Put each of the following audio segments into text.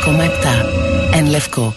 100,7 εν Λευκό.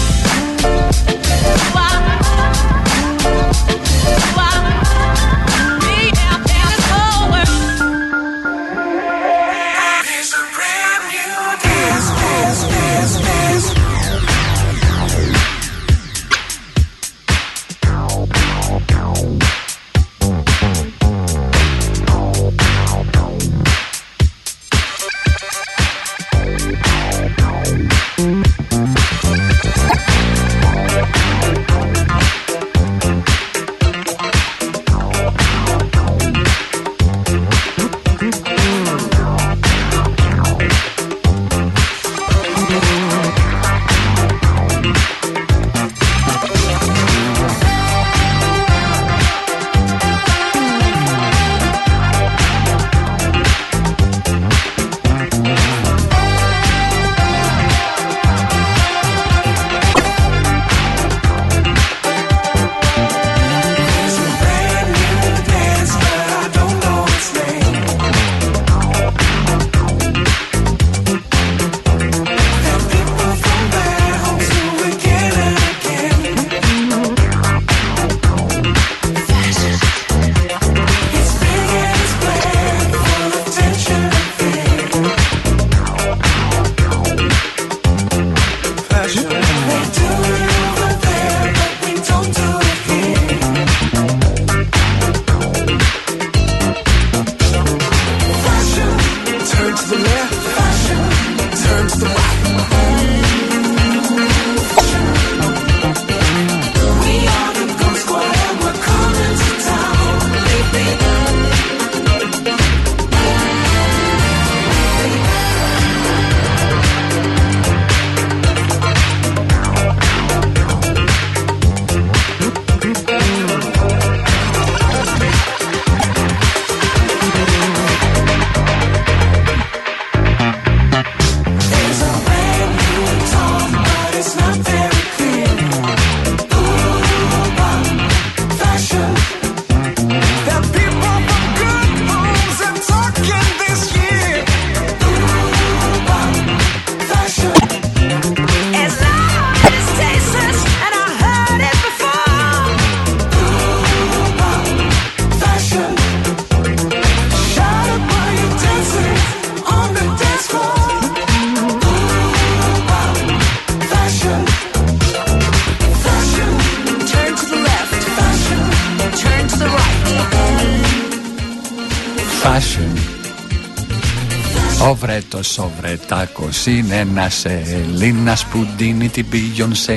Ο Βρέτος, ο Βρετάκος είναι ένας Ελλήνας που δίνει την Beyoncé.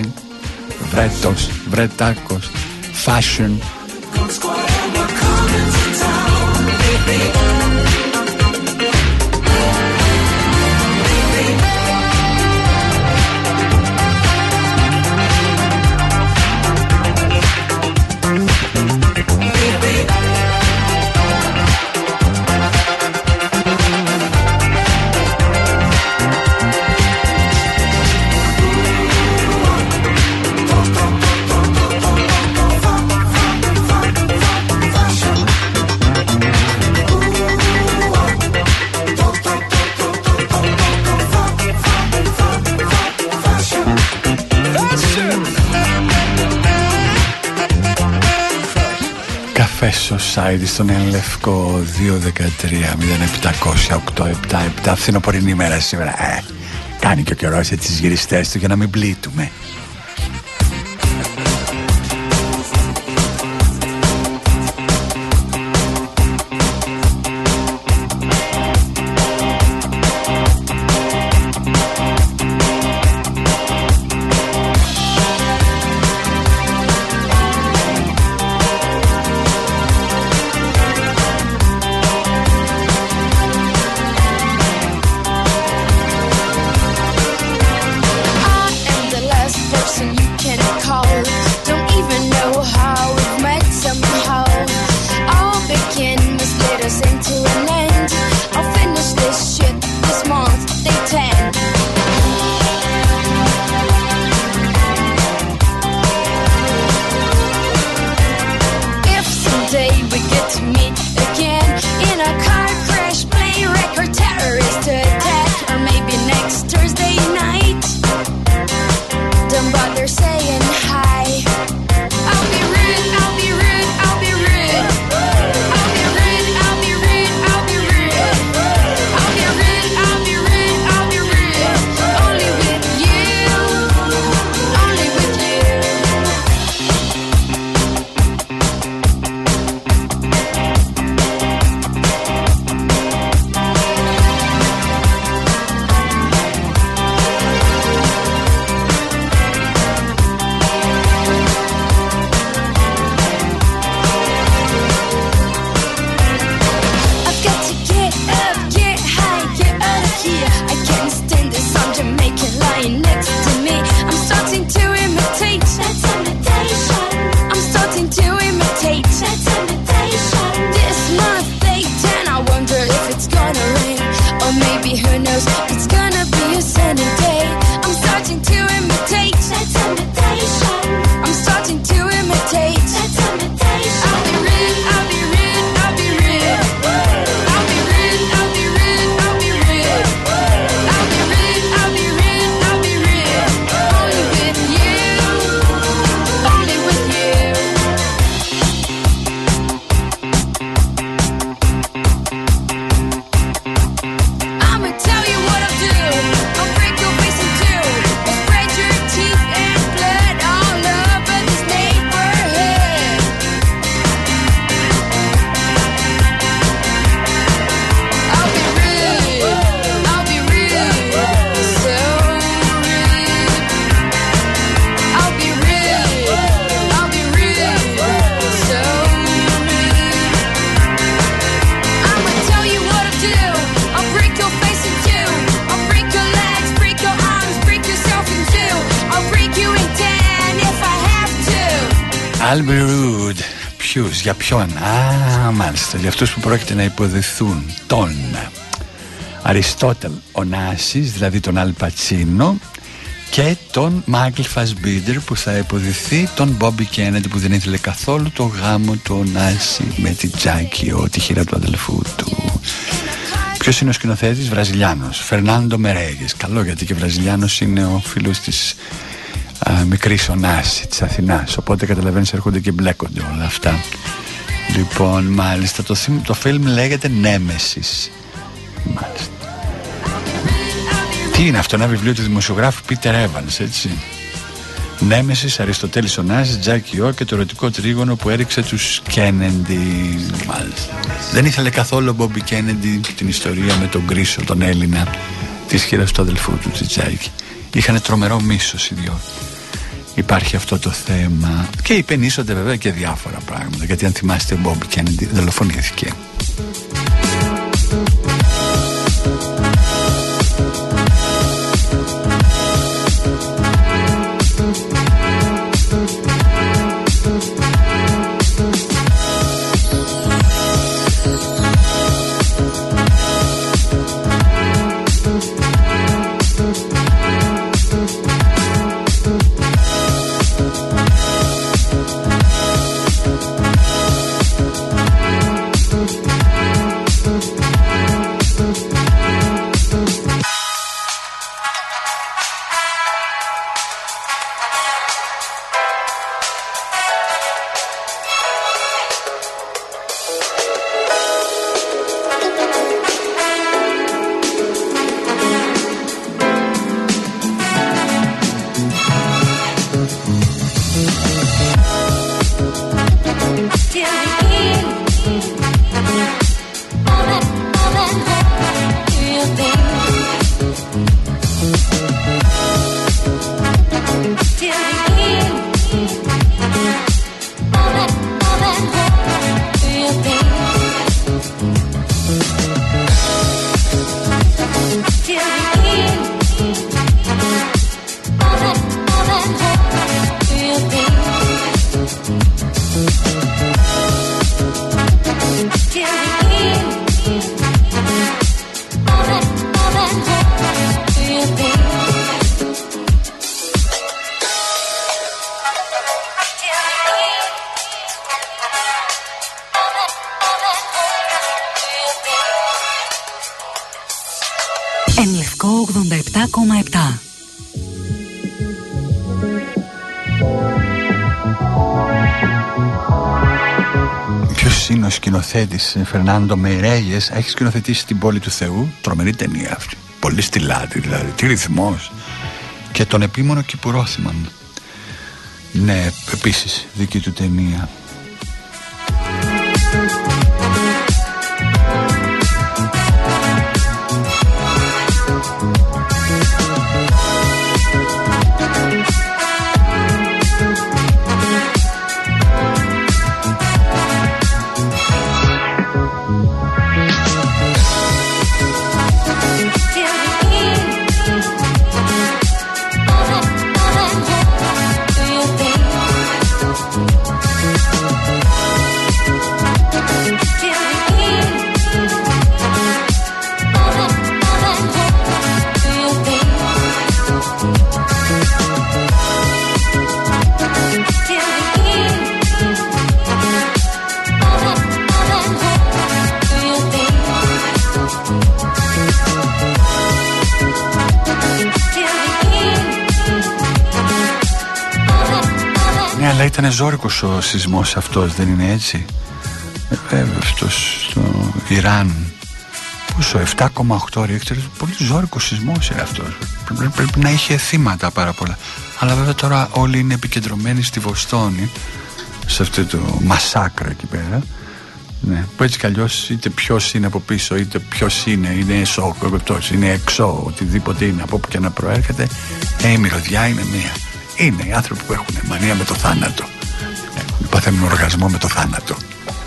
Βρέτος, Βρετάκος, fashion. Society στον Λευκό 213-0700-877. Φθινοπορεινή ημέρα σήμερα. Κάνει και ο καιρός έτσι τις γυριστές του για να μην πλήττουμε. I am the last it's gonna be a sunny day. I'm starting to imitate. That's imitation. I'm starting to imitate. That's imitation. I'll be rude, I'll be rude, I'll be rude. I'll be rude, I'll be rude, I'll be rude. I'll be rude, I'll be rude, I'll be rude. Only with you, only with you. I'ma tell you what I'll do. I'll break your face in two. I'll spread your teeth and blood all over this neighborhood. I'll be rude. I'll be rude. So rude. I'll be rude. I'll be rude. So rude. I'ma tell you what I'll do. I'll break your face in two. I'll break your legs, break your arms, break yourself in two. I'll break you in 10 if I have to. I'll be rude. Ποιους, για ποιον? Μάλιστα, για αυτούς που πρόκειται να υποδεθούν τον Αριστότελ Ωνάσης, δηλαδή τον Αλ Πατσίνο, και τον Μάικλ Φασμπίντερ που θα υποδηθεί τον Μπόμπι Κέννεντι, που δεν ήθελε καθόλου το γάμο του Ωνάση με την Τζάκι, τη χείρα του αδελφού του. Ποιος είναι ο σκηνοθέτης? Βραζιλιάνος, Φερνάντο Μερέγες. Καλό, γιατί και Βραζιλιάνος είναι ο φίλος της μικρής Ωνάση, της Αθηνάς. Οπότε καταλαβαίνεις, έρχονται και μπλέκονται όλα αυτά. Λοιπόν, μάλιστα, το φιλμ λέγεται Νέμεσης. Μάλιστα. Τι είναι αυτό? Ένα βιβλίο του δημοσιογράφου Πίτερ Έβανς, έτσι. Νέμεσης, Αριστοτέλης Ωνάσης, Τζάκι Ο και το ερωτικό τρίγωνο που έριξε τους Κέννεντι. Μάλιστα. Δεν ήθελε καθόλου ο Μπόμπι Κέννεντι την ιστορία με τον Κρίσο, τον Έλληνα, της χείρας του αδελφού του, της Τζάκι. Είχανε τρομερό μίσος οι δυο. Υπάρχει αυτό το θέμα. Και υπενήσονται βέβαια και διάφορα πράγματα. Γιατί αν θυμάστε, ο Μπόμπι Κέννεντι δολοφονήθηκε. Λευκό 87,7. Ποιος είναι ο σκηνοθέτης? Φερνάντο Μερέγες. Έχει σκηνοθετήσει Την Πόλη του Θεού. Τρομερή ταινία αυτή. Πολύ στυλάτη δηλαδή. Τι ρυθμός. Και τον Επίμονο Κυπουρόθυμαν. Ναι, επίσης δική του ταινία. Αλλά ήταν ζόρικος ο σεισμός αυτός, δεν είναι έτσι? Αυτός στο Ιράν, πόσο, 7,8 ρίχτερ, πολύ ζόρικος σεισμός είναι αυτός. Πρέπει να είχε θύματα πάρα πολλά. Αλλά βέβαια τώρα όλοι είναι επικεντρωμένοι στη Βοστόνη, σε αυτό το μασάκρα εκεί πέρα. Ναι, που έτσι κι αλλιώς είτε ποιος είναι από πίσω, είτε ποιος είναι σοκ, είναι εξώ, οτιδήποτε είναι, από όπου και να προέρχεται, η μυρωδιά είναι μία. Είναι οι άνθρωποι που έχουν μανία με το θάνατο. Παθαίνουν οργασμό με το θάνατο.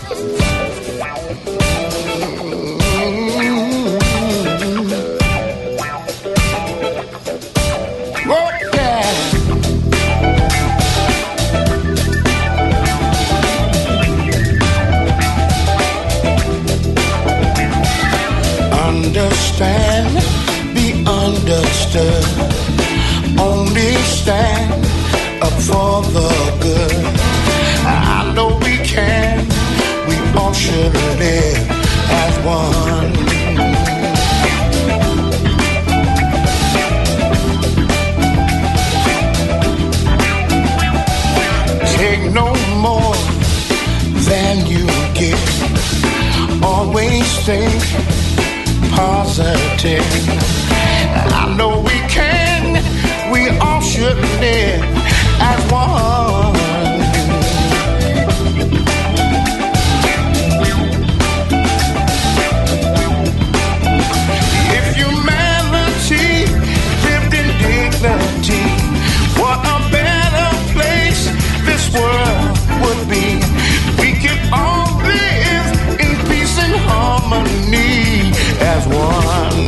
Understand, be understood. Only stand up for the good. I know we can, we all should live as one. Take no more than you get. Always think positive. I know we can, we all should live as one. If humanity lived in dignity, what a better place this world would be. We could all live in peace and harmony as one.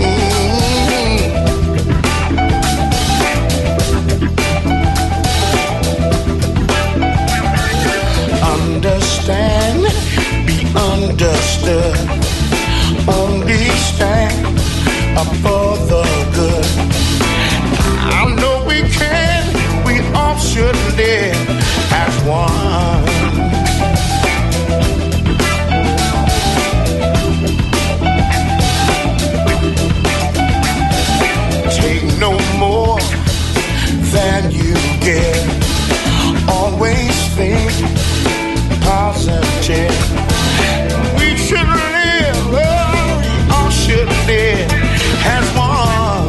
Understand, be understood. Only stand up for the good. I know we can, we all should live as one. Take no more than you get. Always think positive. We should live, we all should live as one.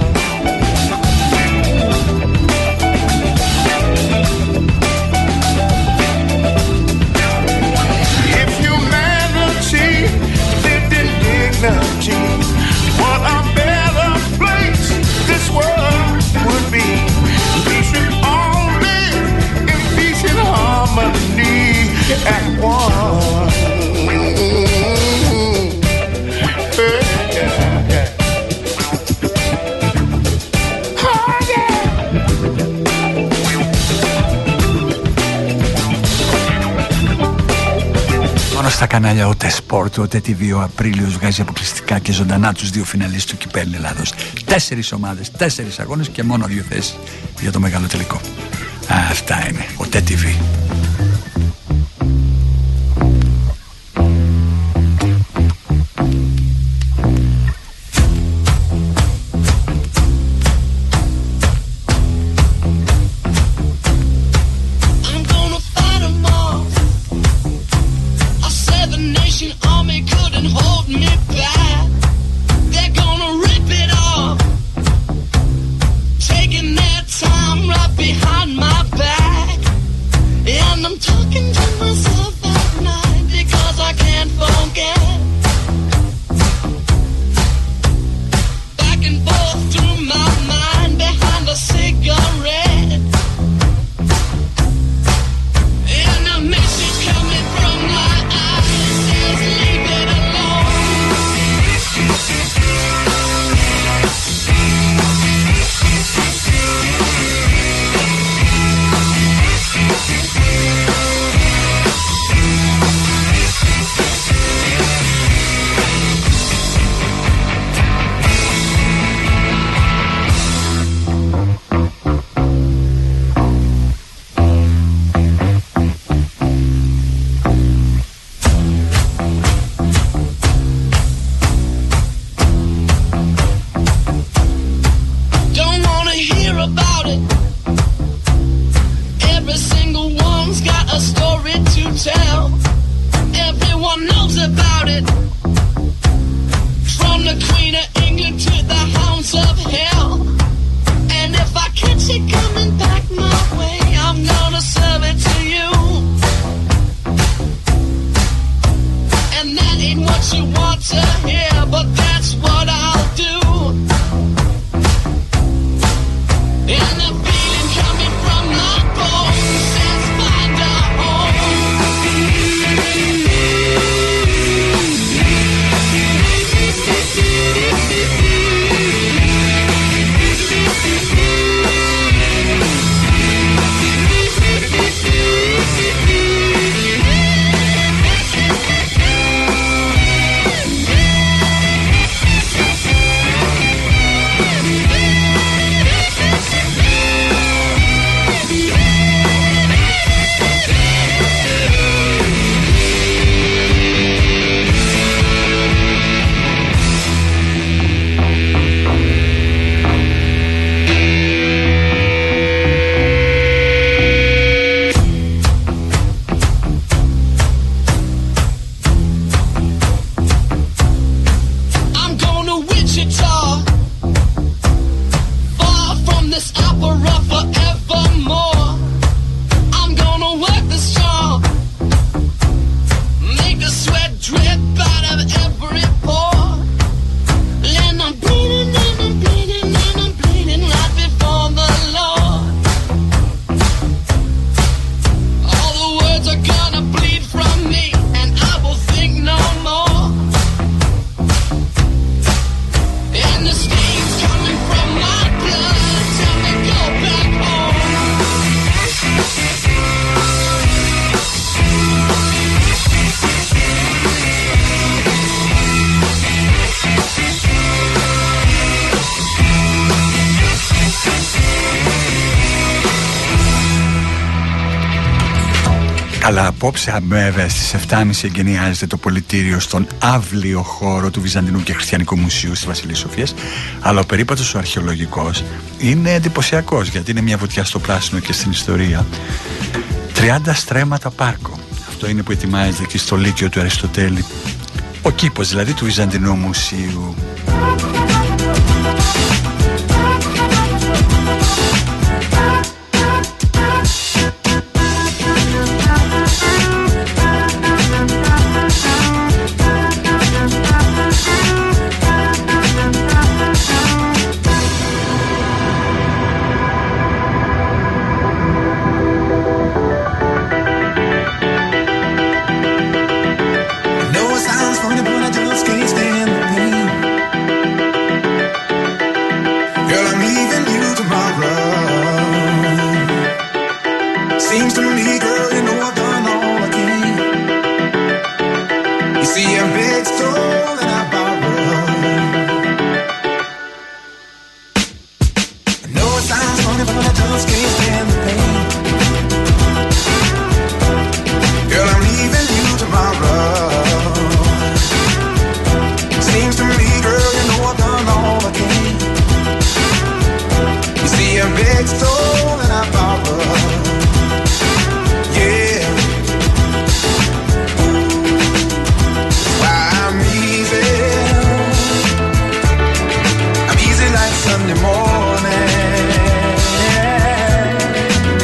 If humanity lived in dignity, what a better place this world would be. We should all live in peace and harmony at one. Μόνο στα κανάλια ΟΤΕ Σπορτ, ΟΤΕ TV, ο Απρίλιος βγάζει αποκλειστικά και ζωντανά τους δύο φιναλίστ του Κυπέλλου Ελλάδος. 4 ομάδες, 4 αγώνες και μόνο 2 θέσεις για το μεγάλο τελικό. Αυτά είναι, ΟΤΕ TV. Behind my back, yeah. Αλλά απόψε βέβαια στις 7.30 εγκαινιάζεται το πολιτήριο στον αύλιο χώρο του Βυζαντινού και Χριστιανικού Μουσείου στη Βασιλής Σοφίας. Αλλά ο περίπατος ο αρχαιολογικός είναι εντυπωσιακός, γιατί είναι μια βουτιά στο πράσινο και στην ιστορία. 30 στρέμματα πάρκο. Αυτό είναι που ετοιμάζεται εκεί στο Λύκειο του Αριστοτέλη. Ο κήπος δηλαδή του Βυζαντινού Μουσείου. Sunday morning.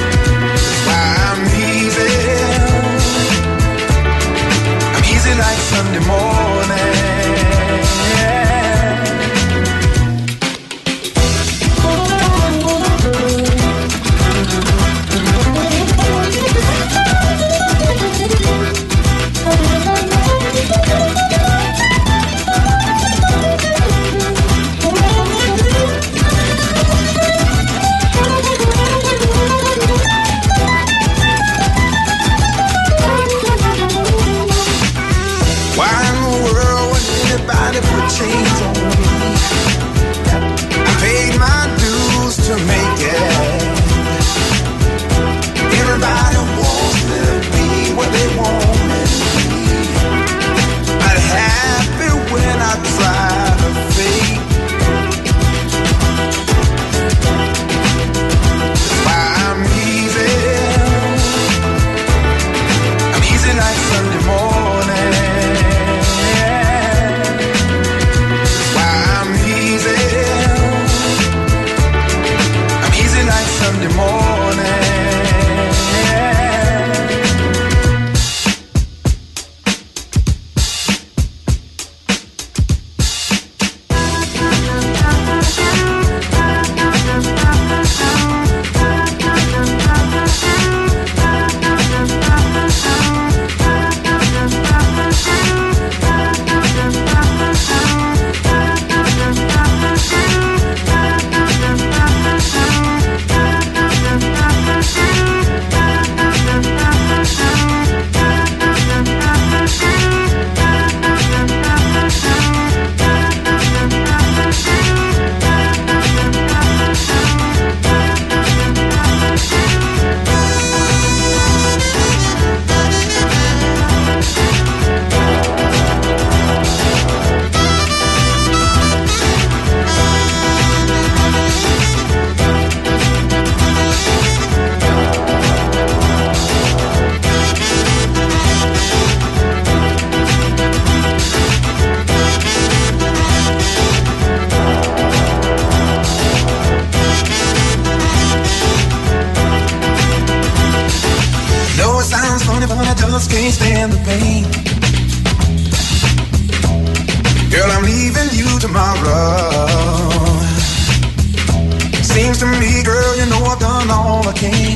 seems to me, girl, you know I've done all I can.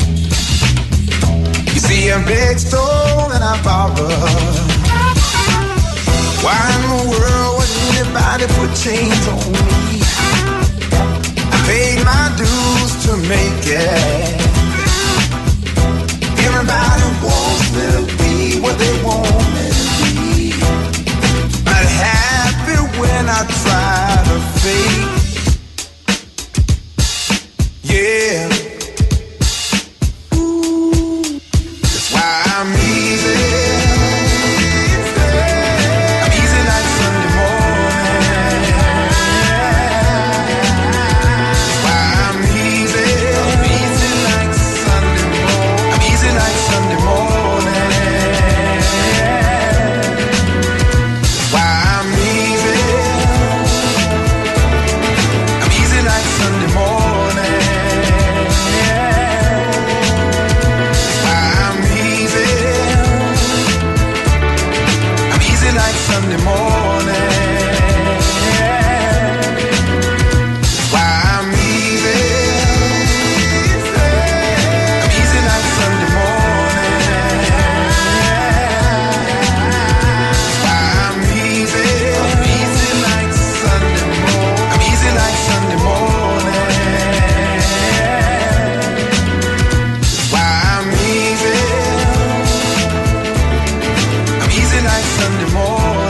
You see, I begged, stole, and I borrowed. Why in the world would anybody put chains on me? I paid my dues to make it. Everybody wants me to be what they want me to be. Not happy when I try to fake. Yeah. Ooh. That's why I'm easy. I'm easy like Sunday morning. That's why I'm easy. I'm easy like Sunday morning. I'm easy like Sunday morning. That's why I'm easy. I'm easy like Sunday morning. Like Sunday morning. Why I'm easy. I'm easy like Sunday morning. Why I'm easy. I'm easy like Sunday morning. I'm easy like Sunday morning. Why I'm easy. I'm easy like Sunday morning.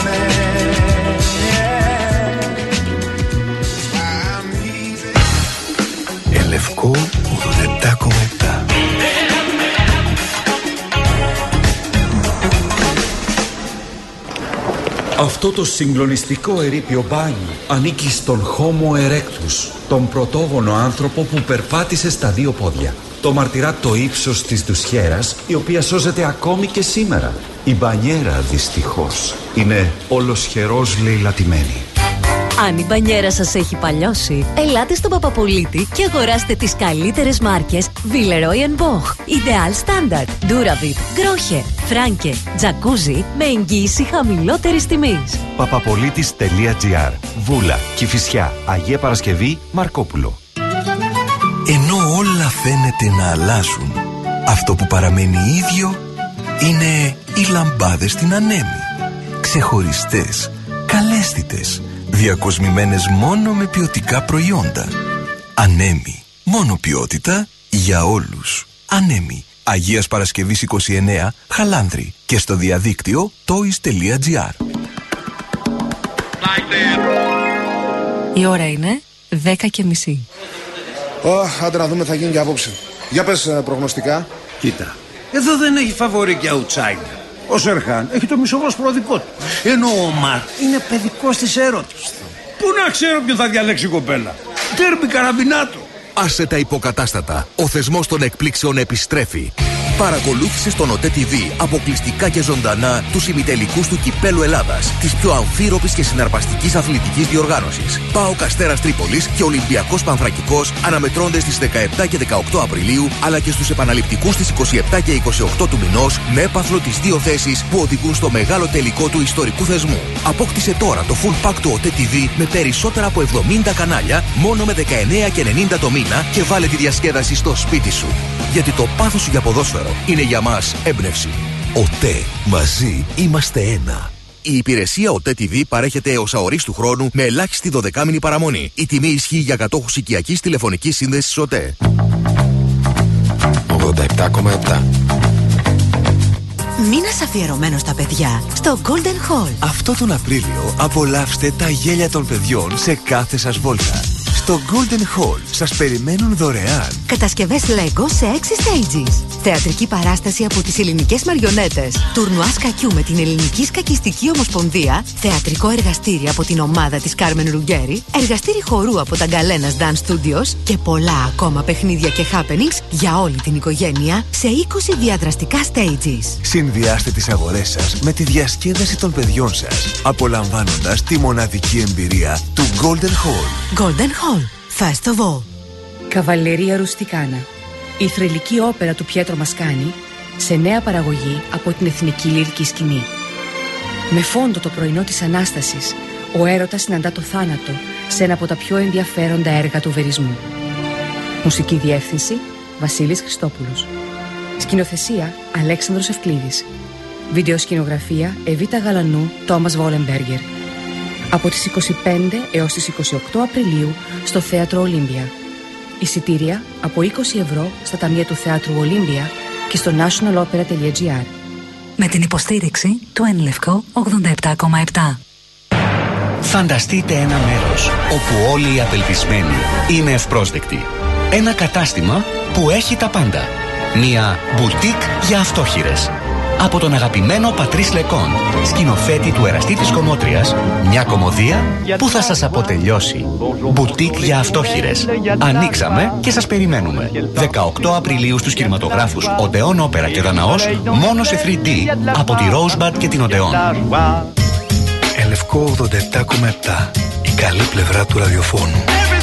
Λευκό 87,7. Αυτό το συγκλονιστικό ερείπιο μπάνιο ανήκει στον Homo erectus, τον πρωτόγονο άνθρωπο που περπάτησε στα δύο πόδια. Το μαρτυρά το ύψος της ντουσιέρας, η οποία σώζεται ακόμη και σήμερα. Η μπανιέρα δυστυχώς είναι ολοσχερός λαιλατημένη. Αν η μπανιέρα σας έχει παλιώσει, ελάτε στον Παπαπολίτη και αγοράστε τις καλύτερες μάρκες Villeroy & Boch, Ideal Standard, Duravit, Grohe, Franke, Jacuzzi με εγγύηση χαμηλότερης τιμής. Papapolitis.gr. Βούλα, Κηφισιά, Αγία Παρασκευή, Μαρκόπουλο. Ενώ όλα φαίνεται να αλλάζουν, αυτό που παραμένει ίδιο είναι οι λαμπάδες στην Ανέμη. Ξεχωριστές, καλέσθητες, διακοσμημένες μόνο με ποιοτικά προϊόντα. Ανέμη. Μόνο ποιότητα για όλους. Ανέμη. Αγίας Παρασκευής 29, Χαλάνδρη. Και στο διαδίκτυο toys.gr. Η ώρα είναι 10:30. Άντε να δούμε θα γίνει και απόψε. Για πες προγνωστικά. Κοίτα, εδώ δεν έχει φαβορί και outsider. Ο Σερχάν έχει το μισοβόσπρο δικό του. Ενώ ο Ομάρ είναι παιδικός της έρωτας. Πού να ξέρω ποιο θα διαλέξει η κοπέλα. Τέρμπι καραμπινάτο. Άσε τα υποκατάστατα. Ο θεσμός των εκπλήξεων επιστρέφει. Παρακολούθησε στον ΟΤΕ TV αποκλειστικά και ζωντανά τους ημιτελικούς του Κυπέλλου Ελλάδας, της πιο αμφίροπης και συναρπαστικής αθλητικής διοργάνωσης. ΠΑΟΚ Αστέρας Τρίπολης και Ολυμπιακός Πανθρακικός αναμετρώνται στις 17 και 18 Απριλίου, αλλά και στους επαναληπτικούς στις 27 και 28 του μηνός, με έπαθλο τις δύο θέσεις που οδηγούν στο μεγάλο τελικό του ιστορικού θεσμού. Απόκτησε τώρα το full pack του ΟΤΕ TV με περισσότερα από 70 κανάλια, μόνο με 19 και 90 το μήνα, και βάλε τη διασκέδαση στο σπίτι σου. Γιατί το πάθος σου για ποδόσφαιρο είναι για μας έμπνευση. ΟΤΕ. Μαζί είμαστε ένα. Η υπηρεσία ΟΤΕ TV παρέχεται έως αορίστου χρόνου με ελάχιστη 12μηνη παραμονή. Η τιμή ισχύει για κατόχους οικιακής τηλεφωνικής σύνδεσης ΟΤΕ. 87,7. Μήνας αφιερωμένος στα παιδιά στο Golden Hall. Αυτό τον Απρίλιο απολαύστε τα γέλια των παιδιών σε κάθε σας βόλτα. Στο Golden Hall σας περιμένουν δωρεάν κατασκευές Lego σε 6 stages. Θεατρική παράσταση από τις ελληνικές μαριονέτες. Τουρνουά σκακιού με την Ελληνική Σκακιστική Ομοσπονδία. Θεατρικό εργαστήρι από την ομάδα της Κάρμεν Ρουγκέρι. Εργαστήρι χορού από τα Γκαλένας Dance Studios. Και πολλά ακόμα παιχνίδια και happenings για όλη την οικογένεια σε 20 διαδραστικά stages. Συνδυάστε τις αγορές σας με τη διασκέδαση των παιδιών σας, απολαμβάνοντας τη μοναδική εμπειρία του Golden Hall. Golden Hall. First of all. Καβαλερία Ρουστικάνα. Η θρυλική όπερα του Πιέτρο Μασκάνη σε νέα παραγωγή από την Εθνική Λυρική Σκηνή. Με φόντο το πρωινό της Ανάστασης, ο έρωτας συναντά το θάνατο σε ένα από τα πιο ενδιαφέροντα έργα του βερισμού. Μουσική διεύθυνση Βασίλης Χριστόπουλος. Σκηνοθεσία Αλέξανδρος Ευκλήδης. Βιντεοσκηνογραφία Εβίτα Γαλανού, Τόμας Βόλεμπεργκερ. Από τις 25 έως τις 28 Απριλίου στο Θέατρο Ολύμπια. Εισιτήρια από 20 ευρώ στα ταμεία του Θεάτρου Ολύμπια και στο nationalopera.gr. Με την υποστήριξη του Ενλευκό 87,7. Φανταστείτε ένα μέρος όπου όλοι οι απελπισμένοι είναι ευπρόσδεκτοι. Ένα κατάστημα που έχει τα πάντα. Μια μπουτίκ για αυτόχειρες. Από τον αγαπημένο Πατρίς Λεκόν, σκηνοθέτη του Εραστή της Κομμότριας, μια κομμωδία που θα σας αποτελειώσει. Μπουτίκ για αυτόχειρες. Ανοίξαμε και σας περιμένουμε. 18 Απριλίου στους κινηματογράφους Οντεόν Όπερα και Δαναός, μόνο σε 3D από τη Rosebud και την Οντεόν. Ελευκό 87,7. Η καλή πλευρά του ραδιοφώνου.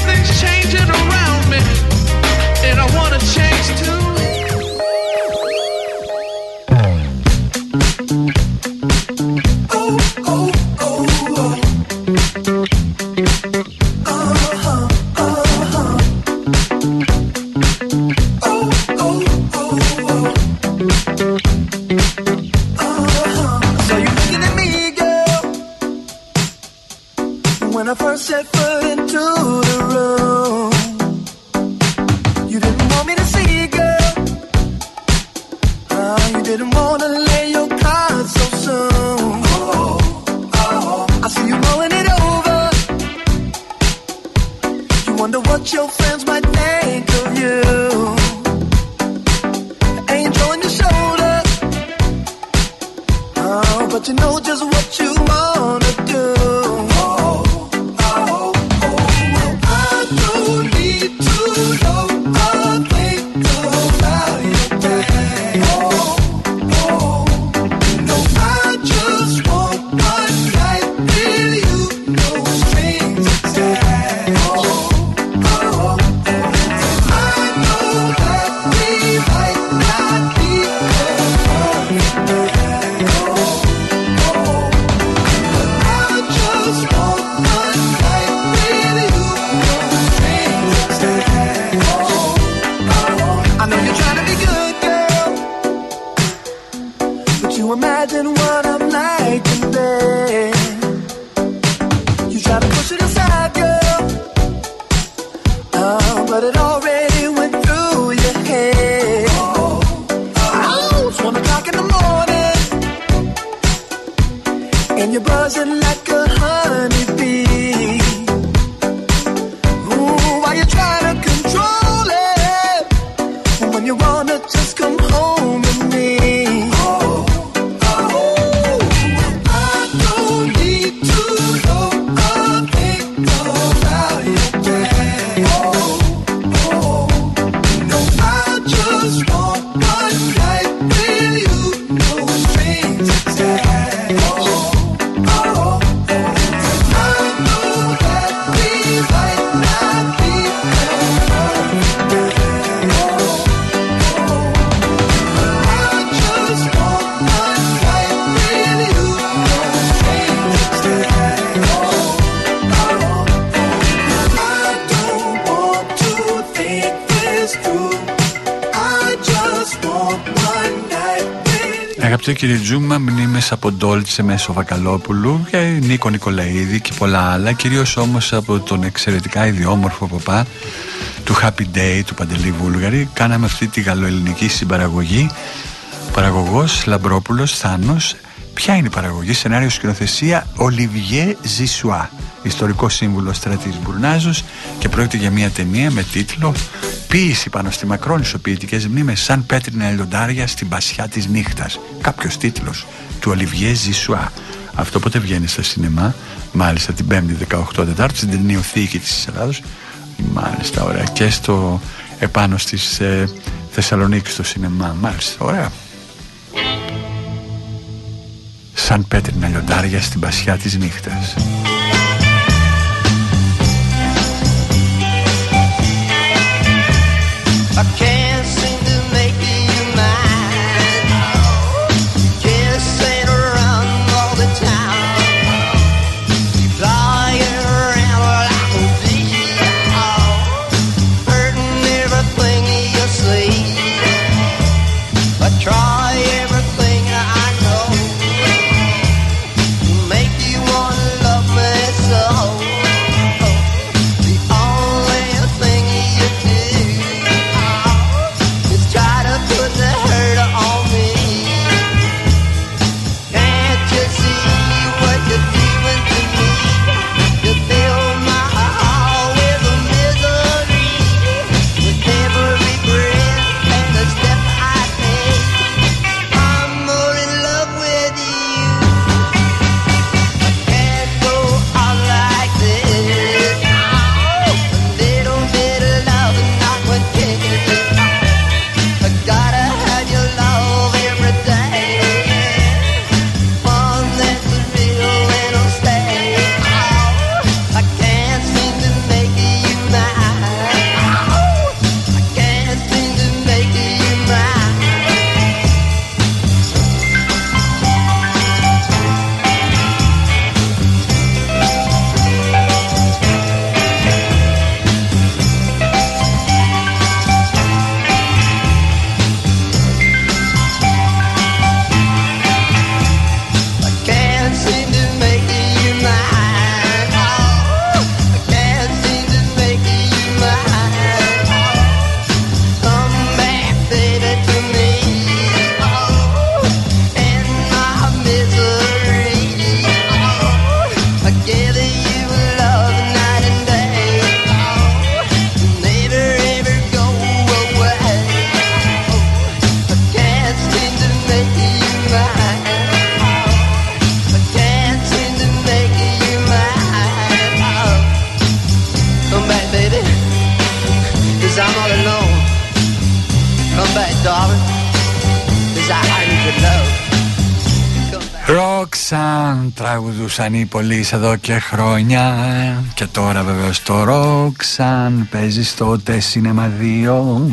Κύριε Τζούμα, μνήμες από Ντόλτσε Μέσο Βακαλόπουλου και Νίκο Νικολαίδη και πολλά άλλα, κυρίως όμως από τον εξαιρετικά ιδιόμορφο παπά του Happy Day του Παντελή Βούλγαρη. Κάναμε αυτή τη γαλλοελληνική συμπαραγωγή. Παραγωγός Λαμπρόπουλος Θάνος. Ποια είναι η παραγωγή? Σενάριο, σκηνοθεσία Ολιβιέ Ζισουά, ιστορικό σύμβουλο Στρατής Μπουρνάζος, και πρόκειται για μια ταινία με τίτλο «Ποίηση πάνω στη μακρόνισσο ποιητικές μνήμες σαν πέτρινα λιοντάρια στην πασιά της νύχτας». Κάποιος τίτλος του Ολιβιέ Ζισουά. Αυτό πότε βγαίνει στα σινεμά? Μάλιστα την 5η 18 Τετάρτου στην Ταινιοθήκη της Ελλάδος. Μάλιστα, ωραία. Και στο επάνω στις Θεσσαλονίκη στο σινεμά. Μάλιστα, ωραία. Σαν πέτρινα λιοντάρια στην πασιά της νύχτας. I can't seem to make you mine. Kissing around all the time. Flying around like a bee. Hurting every 'cause I'm all alone. Come back, darling, 'cause I need your love. Roxanne, τραγουδούσαν οι πολλοί εδώ και χρόνια. Και τώρα βεβαίως το Roxanne παίζει στο Cinema 2.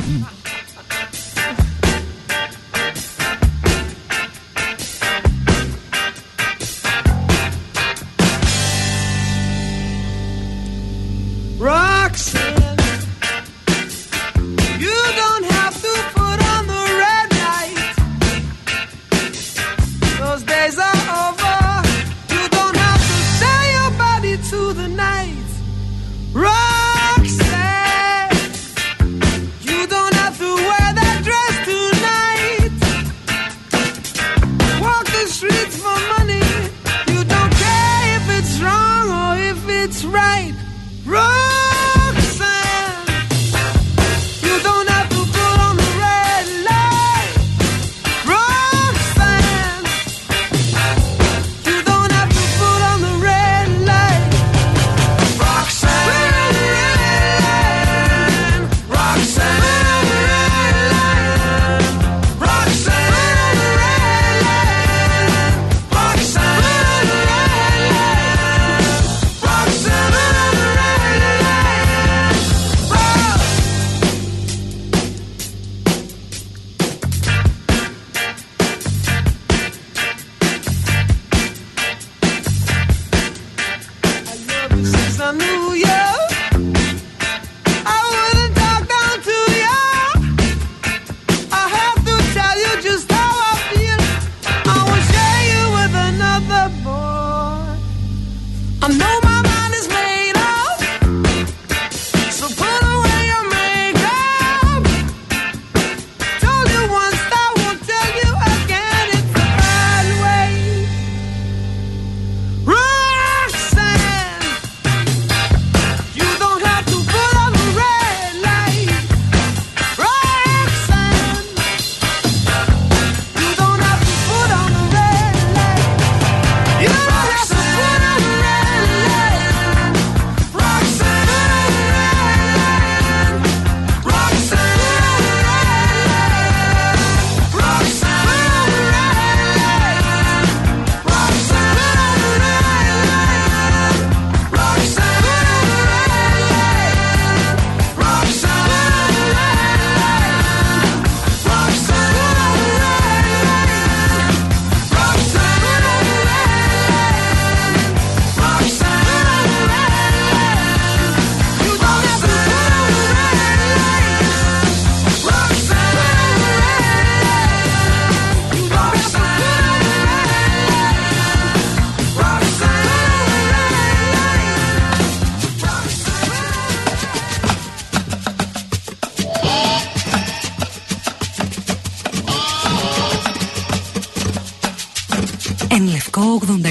Εν Λευκό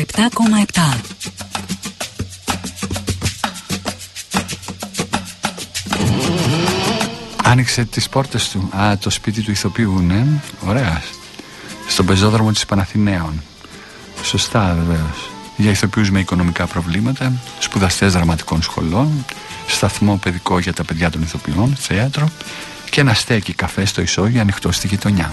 87,7. Άνοιξε τις πόρτες του. Το σπίτι του ηθοποιού, ναι. Ωραία. Στον πεζόδρομο της Παναθηναίων. Σωστά, βεβαίως. Για ηθοποιούς με οικονομικά προβλήματα, σπουδαστές δραματικών σχολών, σταθμό παιδικό για τα παιδιά των ηθοποιών, θέατρο και ένα στέκι καφέ στο Ισόγειο ανοιχτό στη γειτονιά.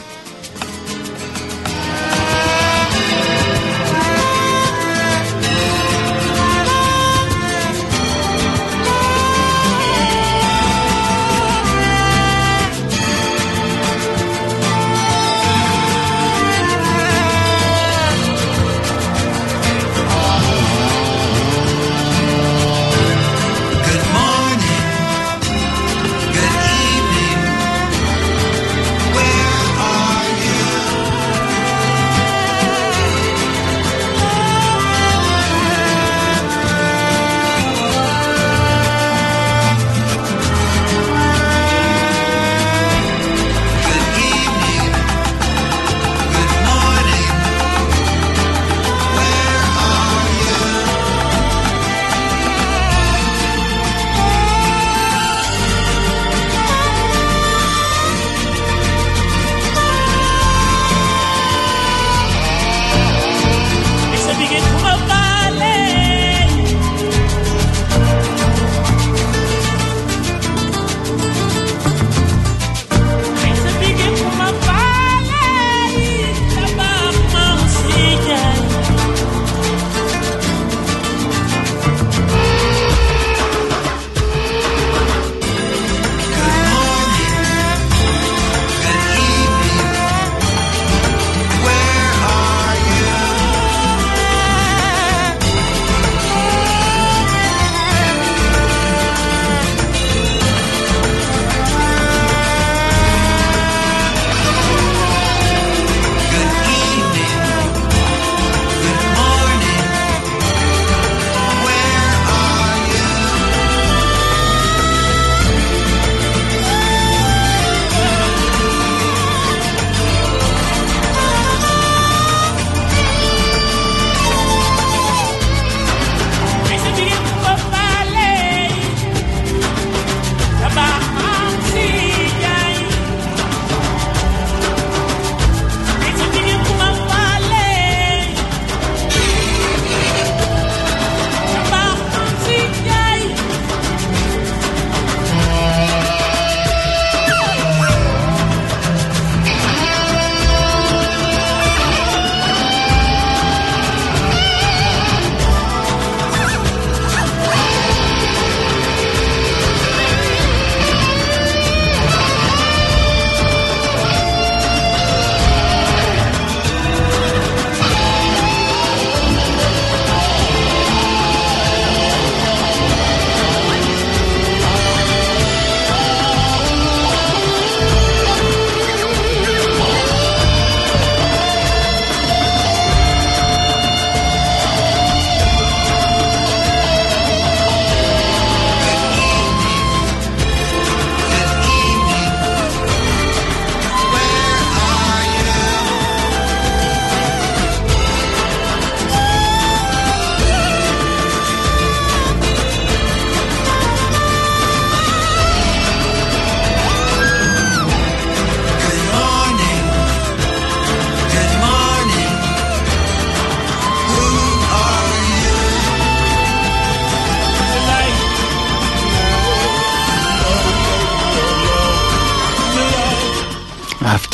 Good evening. Where are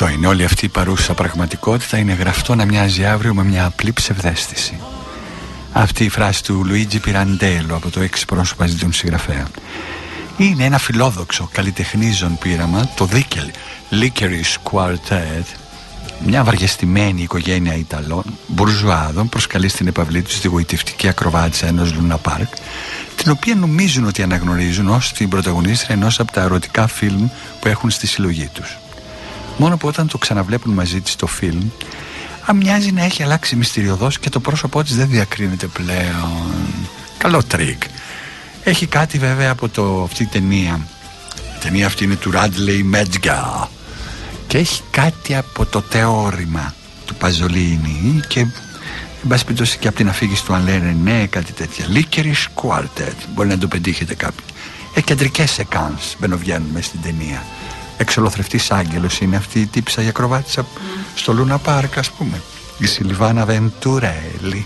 Αυτό είναι, όλη αυτή η παρούσα πραγματικότητα είναι γραφτό να μοιάζει αύριο με μια απλή ψευδαίσθηση. Αυτή η φράση του Λουίτζι Πιραντέλο από το 6 πρόσωπα ζητούν συγγραφέα. Είναι ένα φιλόδοξο καλλιτεχνίζον πείραμα, το Licorice Quartet. Μια βαριεστημένη οικογένεια Ιταλών, μπουρζουάδων, προσκαλεί στην επαυλή τους τη γοητευτική ακροβάτισσα ενός Λούνα Πάρκ, την οποία νομίζουν ότι αναγνωρίζουν ως την πρωταγωνίστρια ενός από τα ερωτικά φιλμ που έχουν στη συλλογή τους. Μόνο που όταν το ξαναβλέπουν μαζί της το φιλμ, μοιάζει να έχει αλλάξει μυστηριωδώς και το πρόσωπό της δεν διακρίνεται πλέον. Καλό τρίκ. Έχει κάτι βέβαια από αυτή η ταινία. Η ταινία αυτή είναι του Ράντλεϊ Μέτζγκα και έχει κάτι από το θεώρημα του Παζολίνη και εν πάση περιπτώσει και από την αφήγηση του αν λένε ναι, κάτι τέτοια. Licorice Quartet, μπορεί να το πετύχετε κάποιοι. Κεντρικές σεκάνς μπαινοβγαίνουν μέσα στην ταινία. Εξολοθρευτής άγγελος είναι αυτή η τύψα για κροβάτισσα στο Λούνα Πάρκ, ας πούμε, η Σιλβάνα Βεντουρέλη,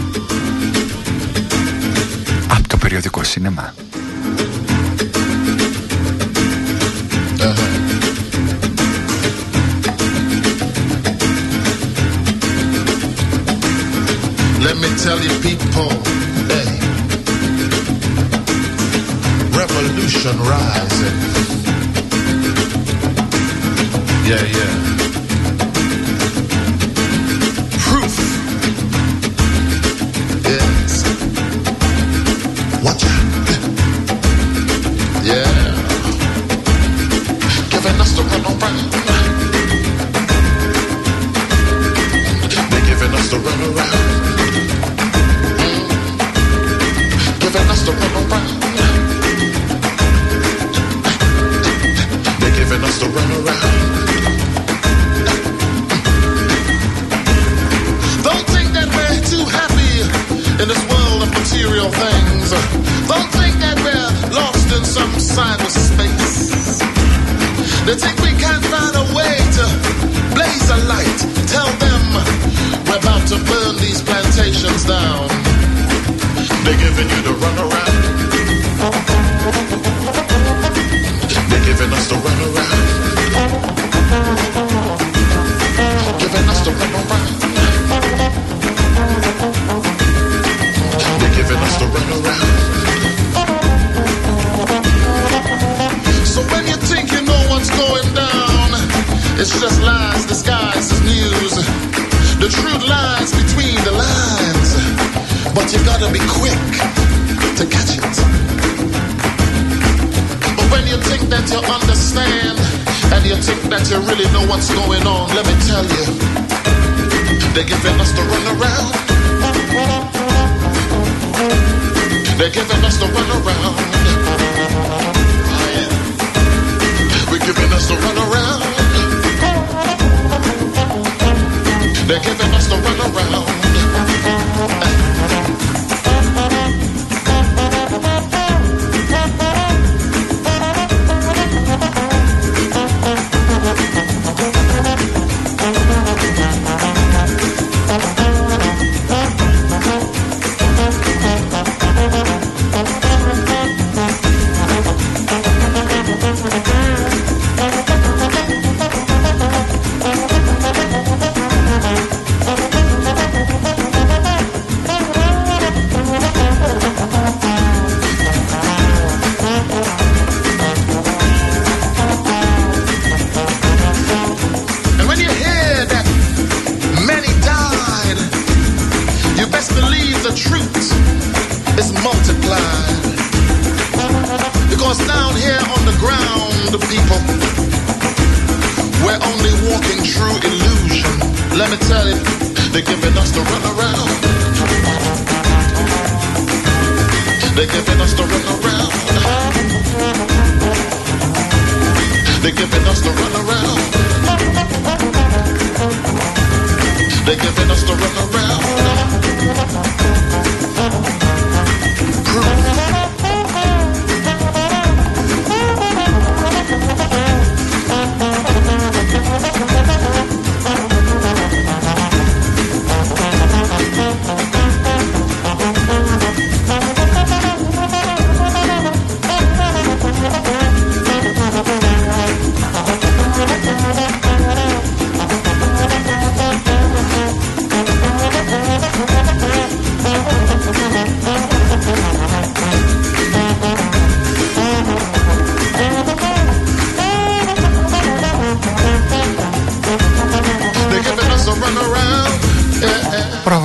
από το περιοδικό σινεμά. Let me tell you people, hey, revolution rising. Yeah, yeah. Proof. Yes. Watch out. Yeah. Giving us the run around. They're giving us the run around. Giving us the run around. They're giving us the run around. In this world of material things, don't think that we're lost in some cyberspace. They think we can't find a way to blaze a light. Tell them we're about to burn these plantations down. They're giving you the runaround. They're giving us the runaround. Giving us the runaround. Giving us the runaround. So when you think you know what's going down, it's just lies disguised as news. The truth lies between the lines, but you gotta be quick to catch it. But when you think that you understand, and you think that you really know what's going on, let me tell you, they're giving us the runaround. They're giving us the runaround. Oh, yeah. We're giving us the runaround. They're giving us the runaround.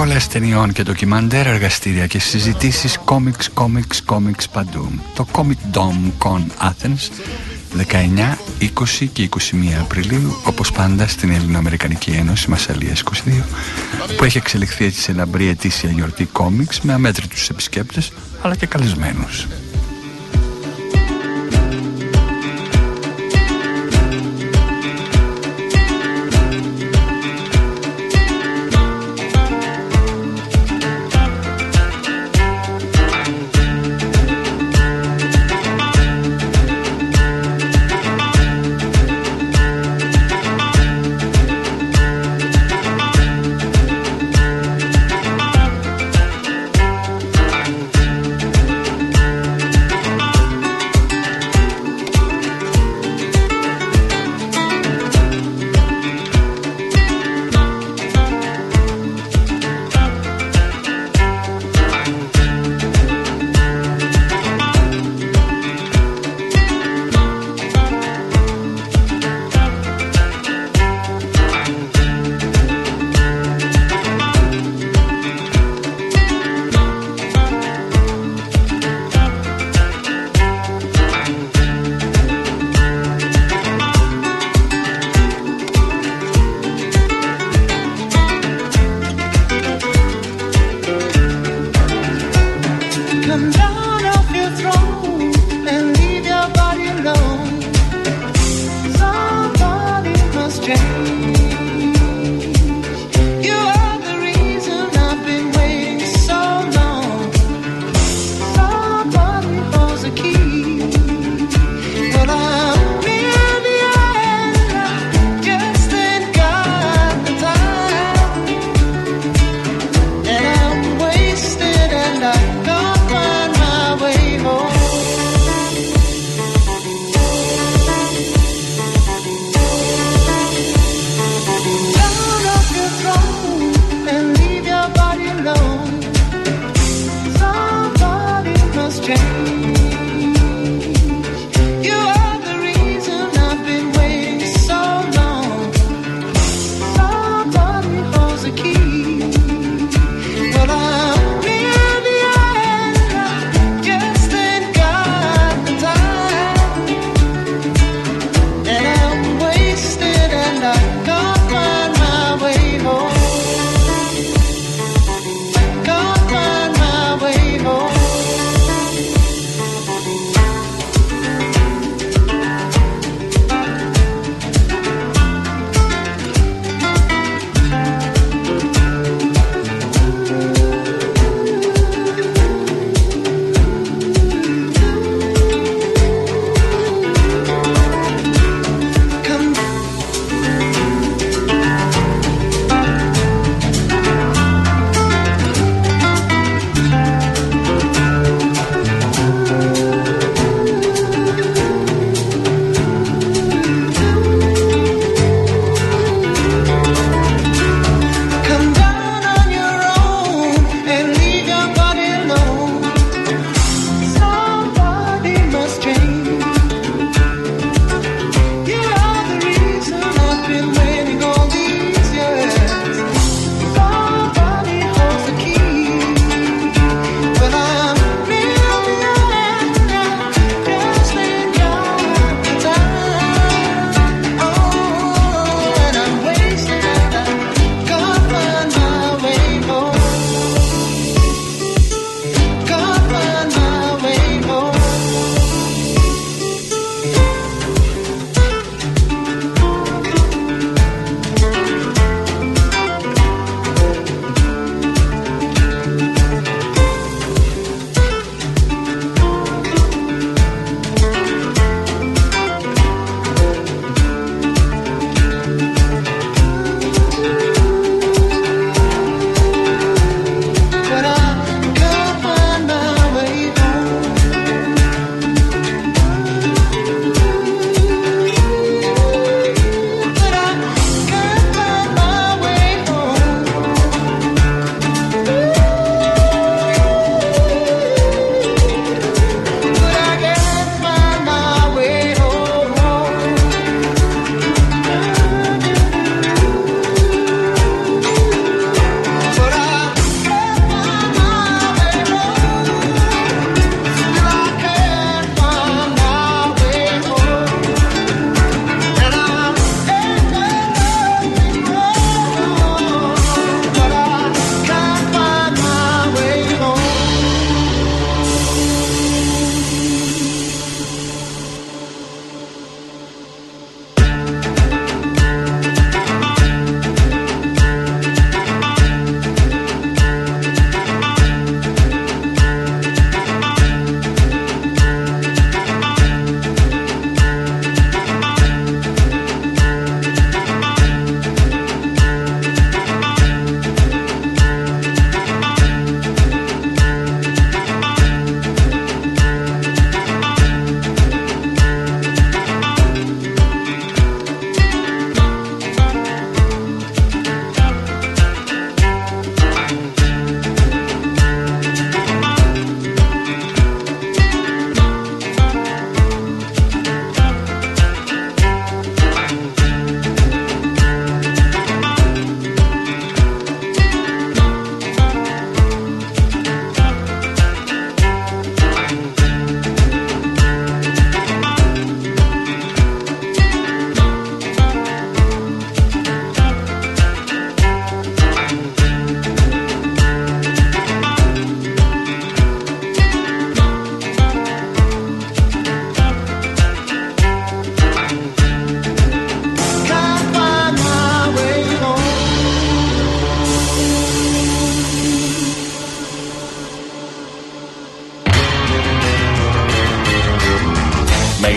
Προβολές ταινιών και ντοκιμαντέρ, εργαστήρια και συζητήσεις, κόμιξ παντού. Το Comic Dome Con Athens 19, 20 και 21 Απριλίου, όπως πάντα στην Ελληνοαμερικανική Ένωση Μασσαλίας 22, που έχει εξελιχθεί έτσι σε λαμπρή ετήσια γιορτή κόμιξ με αμέτρητους επισκέπτες αλλά και καλεσμένους.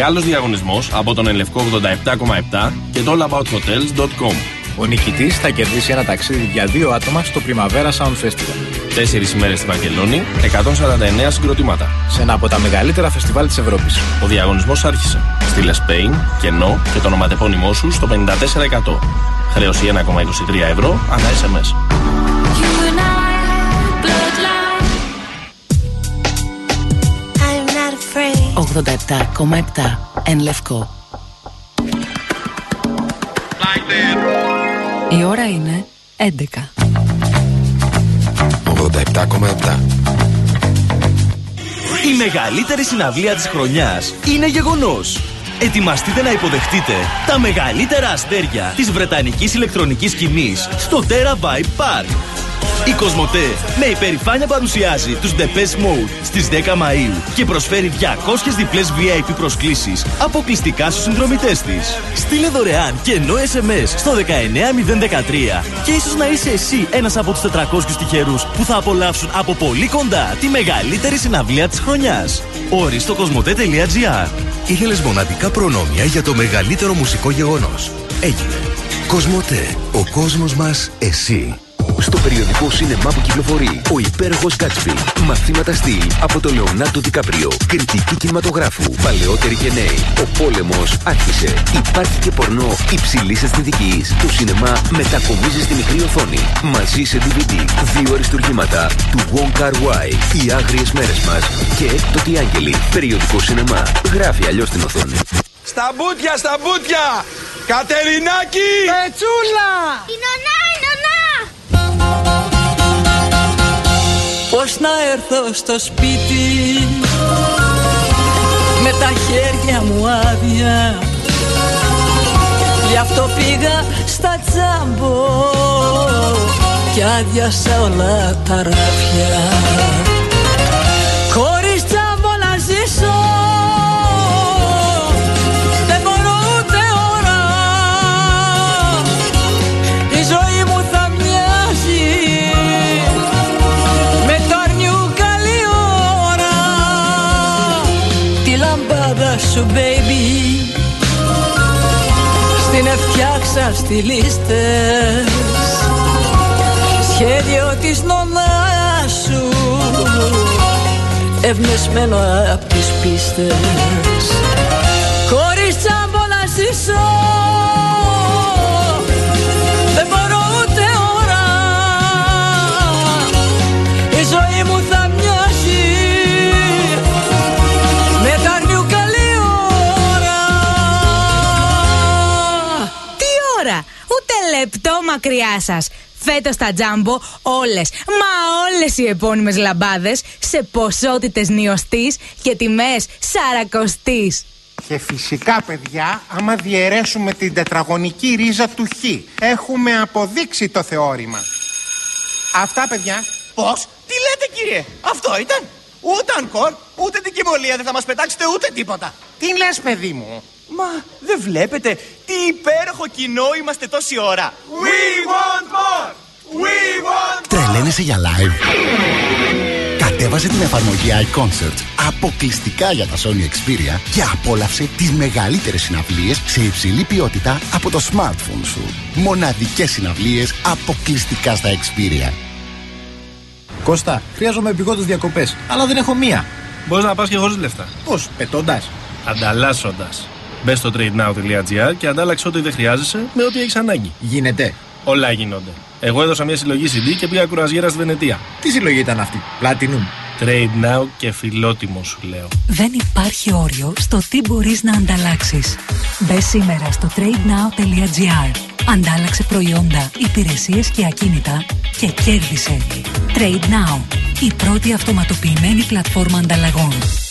άλλος διαγωνισμός από τον Ελευκό 87,7 και το allaboutHotels.com. Ο νικητής θα κερδίσει ένα ταξίδι για 2 άτομα στο Primavera Sound Festival. 4 ημέρες στη Βαρκελόνη, 149 συγκροτήματα. Σε ένα από τα μεγαλύτερα φεστιβάλ της Ευρώπης. Ο διαγωνισμός άρχισε. Στείλε Spain, κενό και το ονοματεπώνυμό σου στο 54%. Χρέωση 1,23 ευρώ ανά SMS. 87,7 εν Λευκό. Η ώρα είναι 11. 87,7. Η μεγαλύτερη συναυλία της χρονιάς είναι γεγονός. Ετοιμαστείτε να υποδεχτείτε τα μεγαλύτερα αστέρια της βρετανικής ηλεκτρονικής σκηνής στο Terra Vibe Park. Η Κοσμοτέ με υπερηφάνεια παρουσιάζει τους Depeche Mode στις 10 Μαΐου και προσφέρει 200 διπλές VIP προσκλήσεις αποκλειστικά στους συνδρομητές της. Στείλε δωρεάν κενό SMS στο 19013 και ίσως να είσαι εσύ ένας από τους 400 τυχερούς που θα απολαύσουν από πολύ κοντά τη μεγαλύτερη συναυλία της χρονιάς. Όρις στο κοσμοτέ.gr. Ήθελες μοναδικά προνόμια για το μεγαλύτερο μουσικό γεγονός. Έγινε. Κοσμοτέ. Ο κόσμος μας, εσύ. Στο περιοδικό σινεμά που κυκλοφορεί, ο υπέροχος Κάτσπι. Μαθήματα στυλ από το Λεωνάρντο Ντικάπριο. Κριτική κινηματογράφου. Παλαιότεροι και νέοι. Ο πόλεμος άρχισε. Υπάρχει και πορνό υψηλής αισθητικής. Το σινεμά μετακομίζει στη μικρή οθόνη. Μαζί σε DVD. 2 αριστουργήματα του Wong Kar-wai. Οι άγριες μέρες μας. Και έκπτωτοι άγγελοι. Περιοδικό σινεμά. Γράφει αλλιώς την οθόνη. Στα μπουτια, στα μπουτια! Κατερινάκη! Πετσούλα! Η νονά, η νονά! Πώς να έρθω στο σπίτι με τα χέρια μου άδεια. Γι' αυτό πήγα στα Τζάμπο και άδειασα όλα τα ράφια. Χωρίς Τζάμπο να ζήσω δεν μπορώ ούτε ώρα. Η ζωή μου θα μοιάζει με το αρνιού καλή ώρα. Τη λαμπάδα σου baby στην έφτιαξα στυλίστες. Σχέδιο της νονάς σου ευνεσμένο απ' τις πίστες. Χωρίς Τζάμπο να ζήσω δεν μπορώ ούτε ώρα. Η ζωή μου θα μοιάζει με τα αρνιού καλή ώρα. Τι ώρα, ούτε λεπτό μακριά σας. Φέτος στα Τζάμπο όλες, μα όλες οι επώνυμες λαμπάδες σε ποσότητες νιωστής και τιμές σαρακοστής. Και φυσικά παιδιά, άμα διαιρέσουμε την τετραγωνική ρίζα του χ, έχουμε αποδείξει το θεώρημα. Αυτά παιδιά. Πώς, τι λέτε κύριε, αυτό ήταν? Ούτε ανκόρ, ούτε την κυμολία δεν θα μας πετάξετε ούτε τίποτα. Τι λες παιδί μου? Μα δεν βλέπετε τι υπέροχο κοινό είμαστε τόση ώρα. We want more! We want more! Τρελαίνεσαι για live? Κατέβασε την εφαρμογή iConcert αποκλειστικά για τα Sony Xperia και απόλαυσε τις μεγαλύτερες συναυλίες σε υψηλή ποιότητα από το smartphone σου. Μοναδικές συναυλίες αποκλειστικά στα Xperia. Κώστα, χρειάζομαι επειγόντως διακοπές, αλλά δεν έχω μία. Μπορείς να πας και χωρίς λεφτά. Πώς, πετώντας? Ανταλλάσσοντας. Μπες στο tradenow.gr και αντάλλαξε ό,τι δεν χρειάζεσαι με ό,τι έχεις ανάγκη. Γίνεται? Όλα γίνονται. Εγώ έδωσα μια συλλογή CD και πήγα κουραζιέρα στη Βενετία. Τι συλλογή ήταν αυτή? Platinum? Trade Now και φιλότιμο σου λέω. Δεν υπάρχει όριο στο τι μπορείς να ανταλλάξεις. Μπες σήμερα στο tradenow.gr. Αντάλλαξε προϊόντα, υπηρεσίες και ακίνητα και κέρδισε. Trade Now, η πρώτη αυτοματοποιημένη πλατφόρμα ανταλλαγών.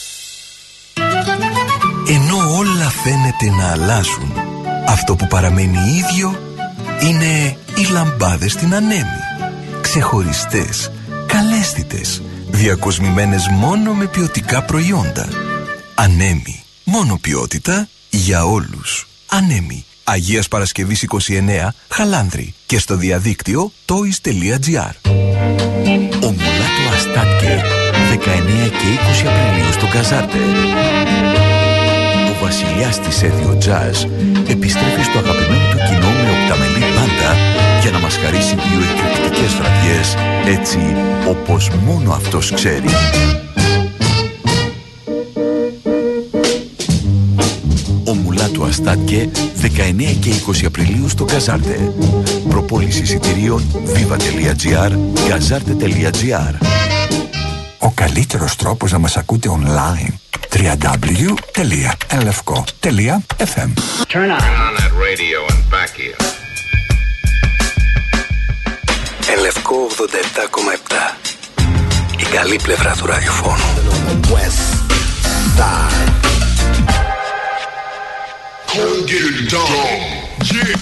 Ενώ όλα φαίνεται να αλλάζουν, αυτό που παραμένει ίδιο είναι οι λαμπάδες στην Ανέμη. Ξεχωριστές, καλέσθητες, διακοσμημένες μόνο με ποιοτικά προϊόντα. Ανέμη, μόνο ποιότητα για όλους. Ανέμη, Αγίας Παρασκευής 29, Χαλάνδρη και στο διαδίκτυο toys.gr. Ο Μουλάτο Αστάτκε, 19 και 20 Απριλίου στο Καζάρτε. Ο βασιλιάς της έδιο jazz επιστρέφει στο αγαπημένο του κοινό με οκταμελή μπάντα για να μας χαρίσει δύο εκρηκτικές βραδιές, έτσι όπως μόνο αυτός ξέρει. Ο Μουλάτου Αστάτκε, 19 και 20 Απριλίου στο Γκαζάρτε. Προπόληση εισιτηρίων viva.gr, gazarte.gr. Ο καλύτερος τρόπος να μας ακούτε online. www.elefko.fm. Turn on that radio and back here. Ελευκό 87,7. Η καλή πλευρά του ραδιοφώνου. West Side. Get it done. Yeah.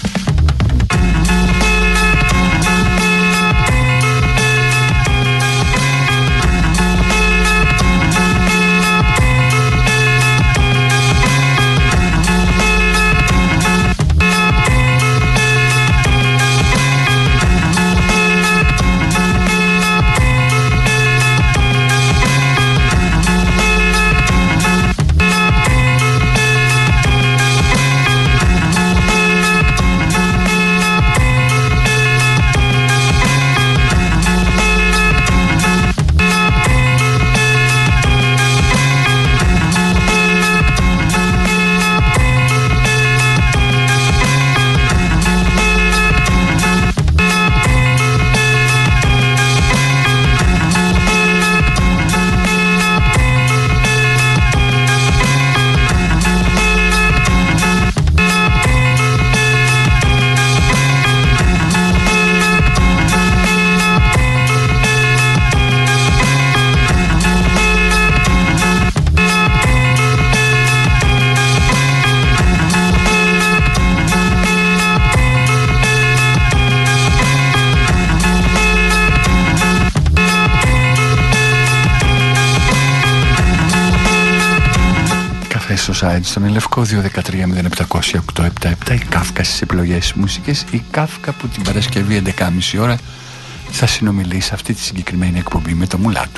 Στο site στον Ελευκό 213-0700-877 η Κάφκα στις επιλογές μουσικές, η Κάφκα που την Παρασκευή 11.30 ώρα θα συνομιλεί σε αυτή τη συγκεκριμένη εκπομπή με το Μουλάτου.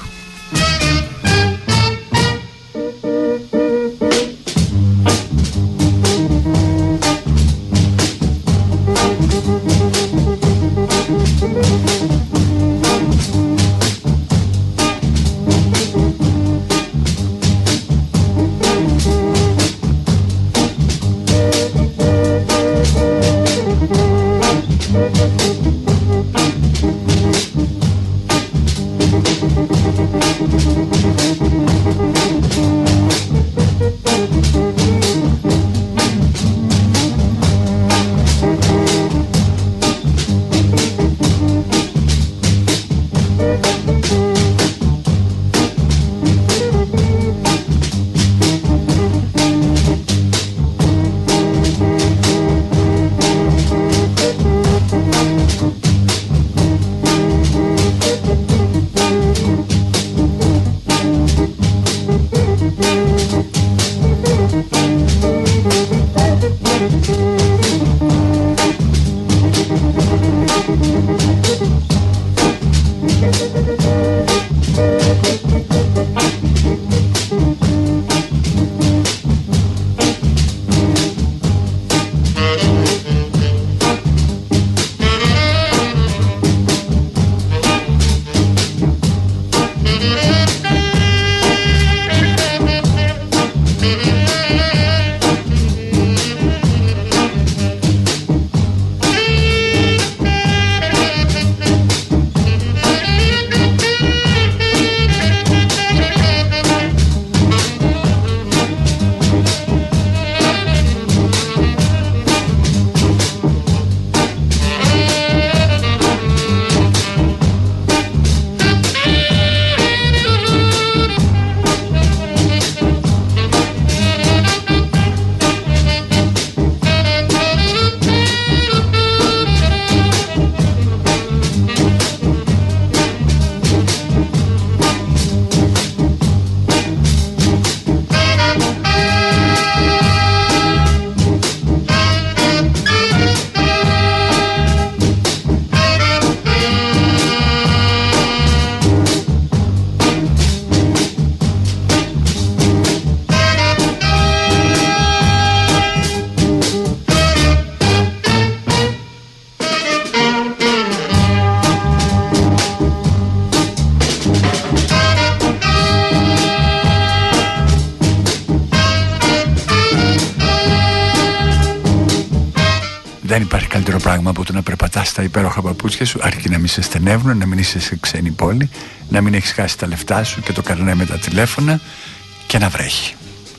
Δεν υπάρχει καλύτερο πράγμα από το να περπατάς στα υπέροχα παπούτσια σου, αρκεί να μην σε στενεύουν, να μην είσαι σε ξένη πόλη, να μην έχεις χάσει τα λεφτά σου και το καρνέ με τα τηλέφωνα και να βρέχει.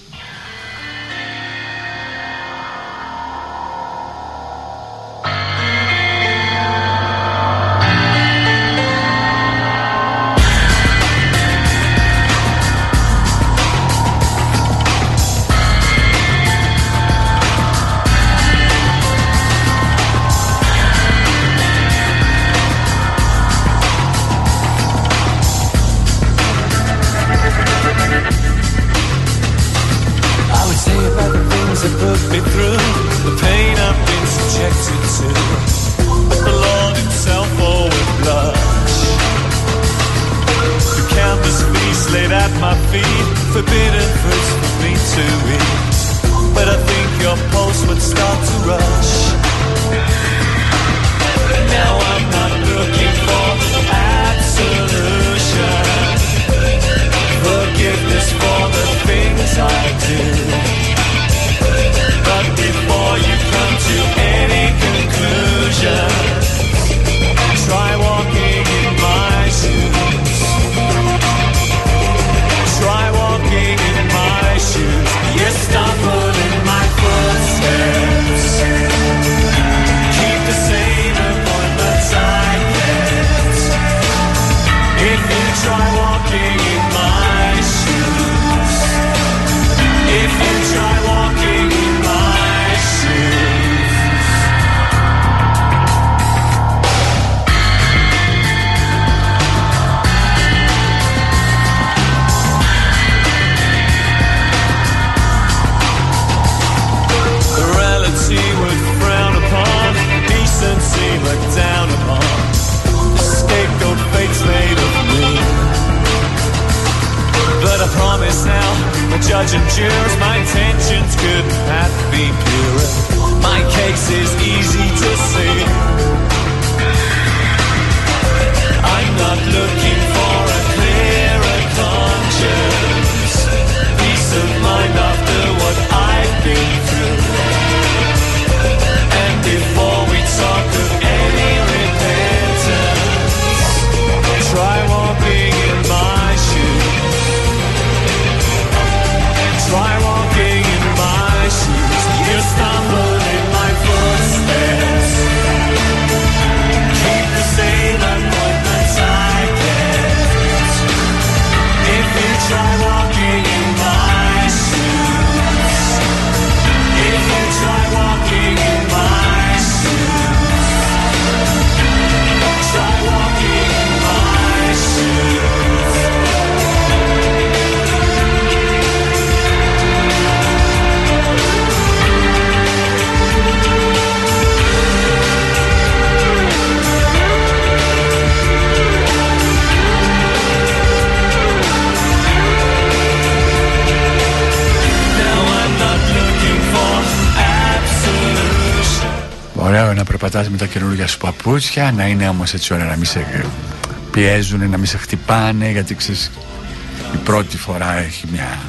Ωραίο να περπατάς με τα καινούργια σου παπούτσια, να είναι όμως έτσι ωραία, να μην σε πιέζουν, να μην σε χτυπάνε, γιατί ξέρεις, η πρώτη φορά έχει μια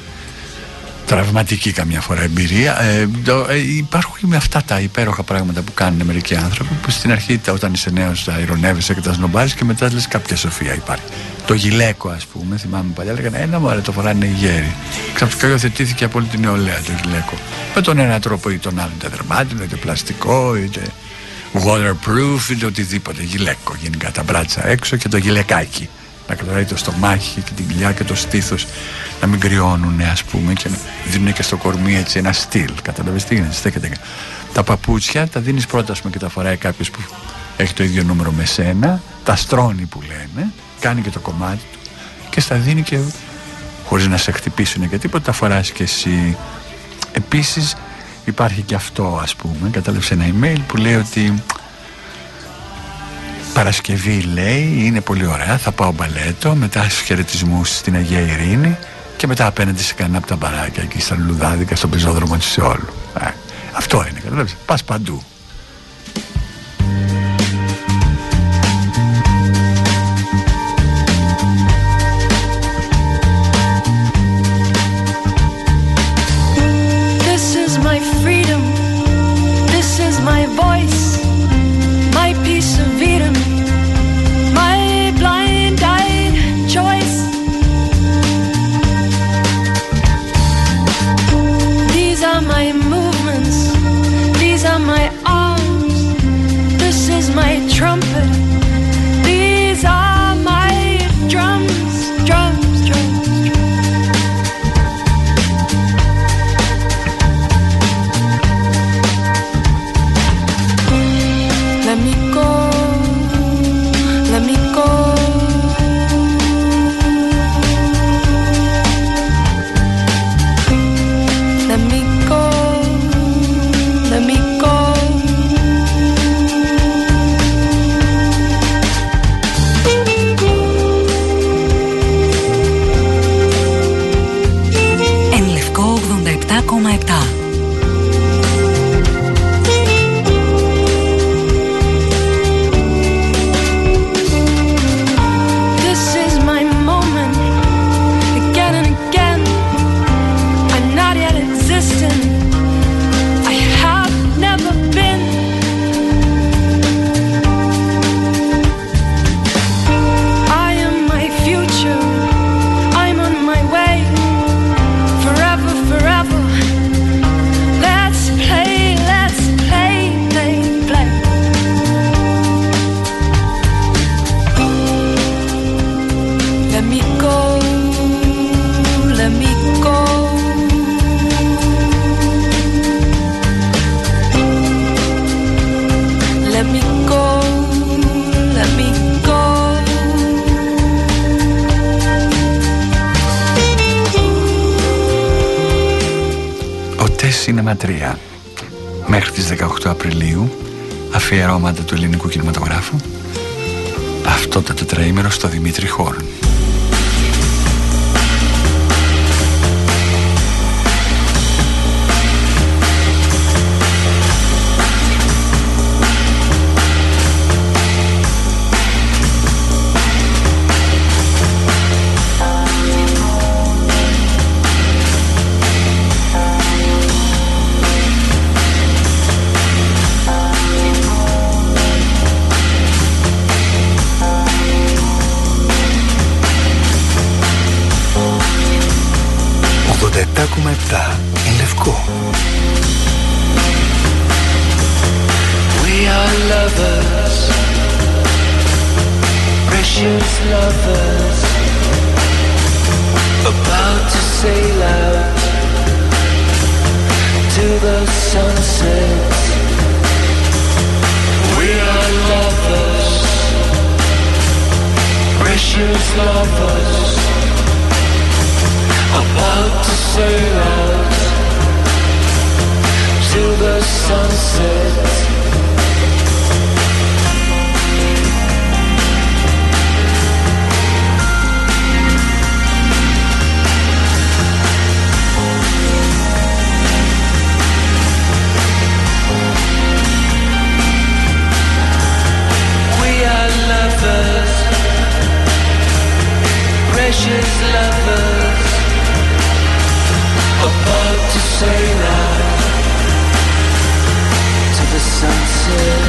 τραυματική καμιά φορά εμπειρία. Υπάρχουν με αυτά τα υπέροχα πράγματα που κάνουν μερικοί άνθρωποι, που στην αρχή όταν είσαι νέος τα ειρωνεύεσαι και τα σνομπάρεις και μετά λες κάποια σοφία υπάρχει. Το γυλαίκο, ας πούμε, θυμάμαι παλιά, λέγανε ένα μωρέ το φοράνε οι γέροι. Ξαφνικά υιοθετήθηκε από όλη την νεολαία το γυλαίκο. Με τον ένα τρόπο ή τον άλλον, είτε δερμάτινο, είτε πλαστικό, είτε waterproof, είτε οτιδήποτε. Γυλαίκο, γενικά τα μπράτσα έξω και το γυλαικάκι. Να κρατάει το στομάχι και την κοιλιά και το στήθος να μην κρυώνουν, ας πούμε, και να δίνουν και στο κορμί έτσι ένα στυλ. Καταλαβαίνεις τι γίνεται, στέκεται. Τα παπούτσια τα δίνεις πρώτα, ας πούμε, και τα φοράει κάποιος που έχει το ίδιο νούμερο με σένα, τα στρώνει που λένε, κάνει και το κομμάτι του και στα δίνει και χωρίς να σε χτυπήσουν και τίποτα, τα φοράς και εσύ. Επίσης υπάρχει και αυτό, ας πούμε, κατάλαβες ένα email που λέει ότι Παρασκευή, λέει, είναι πολύ ωραία, θα πάω μπαλέτο, μετά στους χαιρετισμούς στην Αγία Ειρήνη και μετά απέναντι σε κανένα από τα μπαράκια εκεί στα Λουλουδάδικα, στον πεζόδρομο της Σεόλου. Αυτό είναι, καταλάβεις, πας παντού. This is my freedom. This is my voice, my piece of Eden, my blind-eyed choice. These are my movements, these are my arms, this is my trumpet, these are my drums, drums, drums, drums. Let me go, let me go. Let me go, let me go. Εν Λευκό 87,7. This is my moment, again and again. I'm not yet existent. I have never been. I am my future. I'm on my way. Forever, forever. Let's play, play, play. Let me go, let me go. Let me go, let me go. ΟΤΕ Σίνεμα 3 μέχρι τις 18 Απριλίου, αφιερώματα του ελληνικού κινηματογράφου, αυτό το τετραήμερο στο Δημήτρη Χόρν. Εν Λευκό. We are lovers, precious lovers, about to sail out to the sunset. We are lovers, precious lovers, about to sail out to the sunset. We are lovers, precious lovers, about to sail out to the sunset.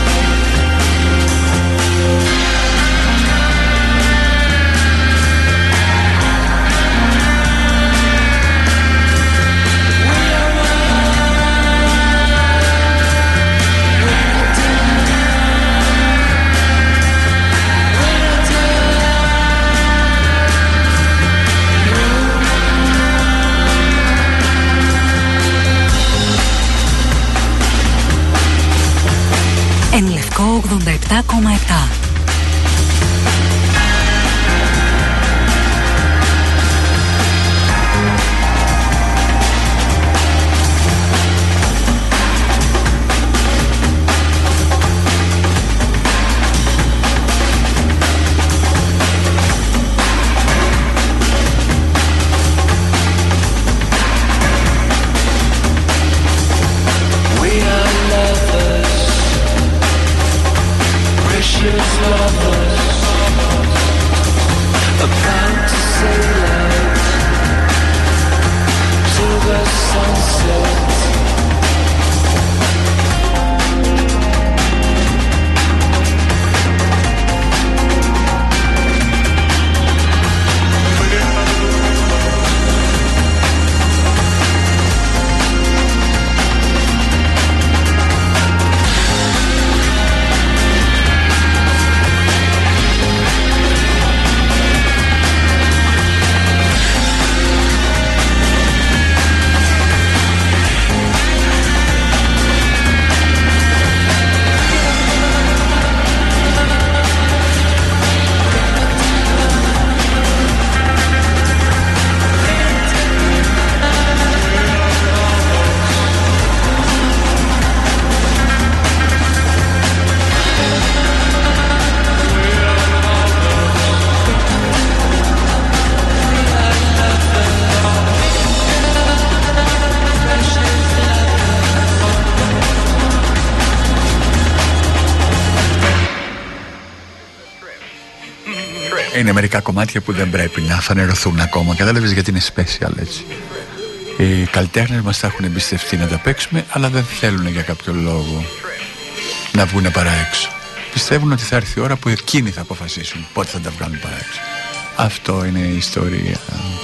Εν Λευκό 87,7. We are lovers, precious Είναι μερικά κομμάτια που δεν πρέπει να φανερωθούν ακόμα. Κατάλαβες γιατί είναι special έτσι. Οι καλλιτέχνες μας τα έχουν εμπιστευτεί να τα παίξουμε, αλλά δεν θέλουν για κάποιο λόγο να βγουν παρά έξω. Πιστεύουν ότι θα έρθει η ώρα που εκείνοι θα αποφασίσουν πότε θα τα βγάλουν παρά έξω. Αυτό είναι η ιστορία.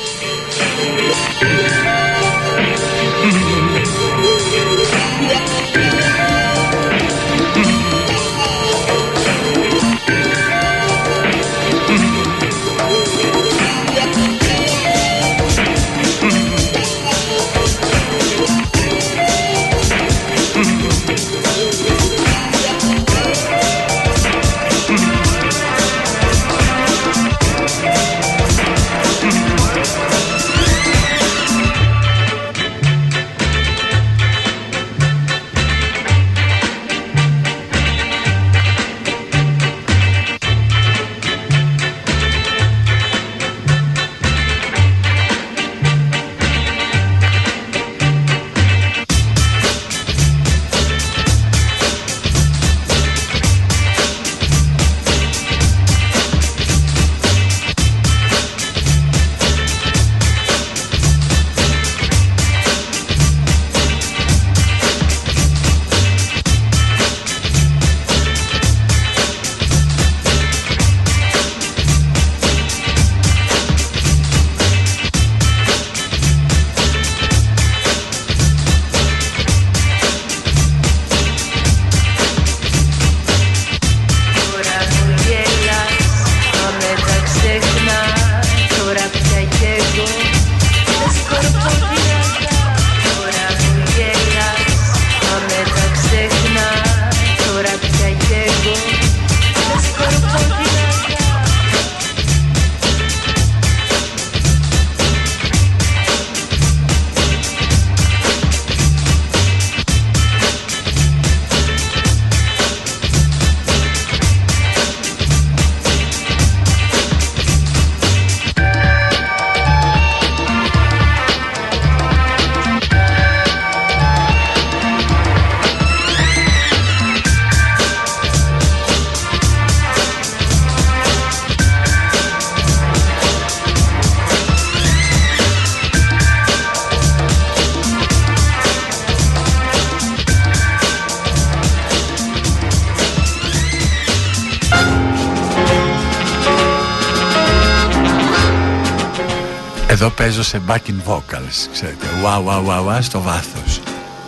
Εδώ παίζω σε backing vocals, ξέρετε, wow, στο βάθος.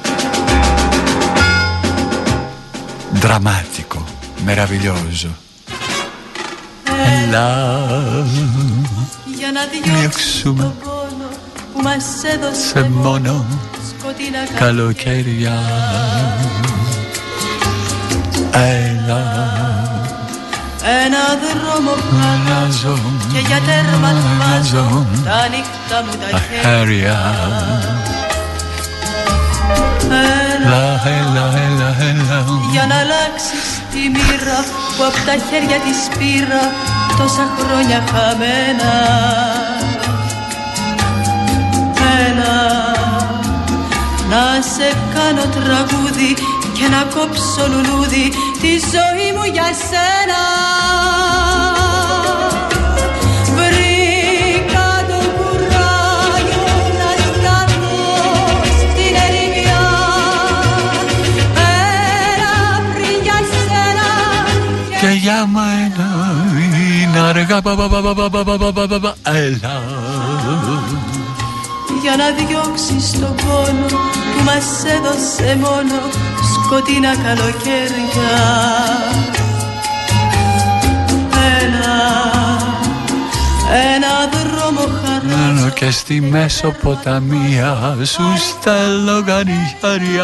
Δραματικό, meraviglioso. Έλα, για να διώξουμε τον πόνο που μας έδωσε μόνο σκοτεινά καλοκαίρια. Έλα, ένα δρόμο χαράζω και για τέρμα βάζω τα νύχτα μου τα χέρια. Έλα, για να αλλάξεις τη μοίρα που απ' τα χέρια της πήρα τόσα χρόνια χαμένα. Έλα, να σε κάνω τραγούδι και να κόψω λουλούδι τη ζωή μου για σένα. Βρήκα το κουράγιο να σταθώ στην ερημιά. Έλα πριν για σένα και για μένα είναι αργά. Έλα, για να διώξεις τον πόνο που μας έδωσε μόνο σκοτεινά καλοκαίρια. Ένα δρόμο χαράζω και στη Μεσοποταμία σου στέλνω γανιχαριά.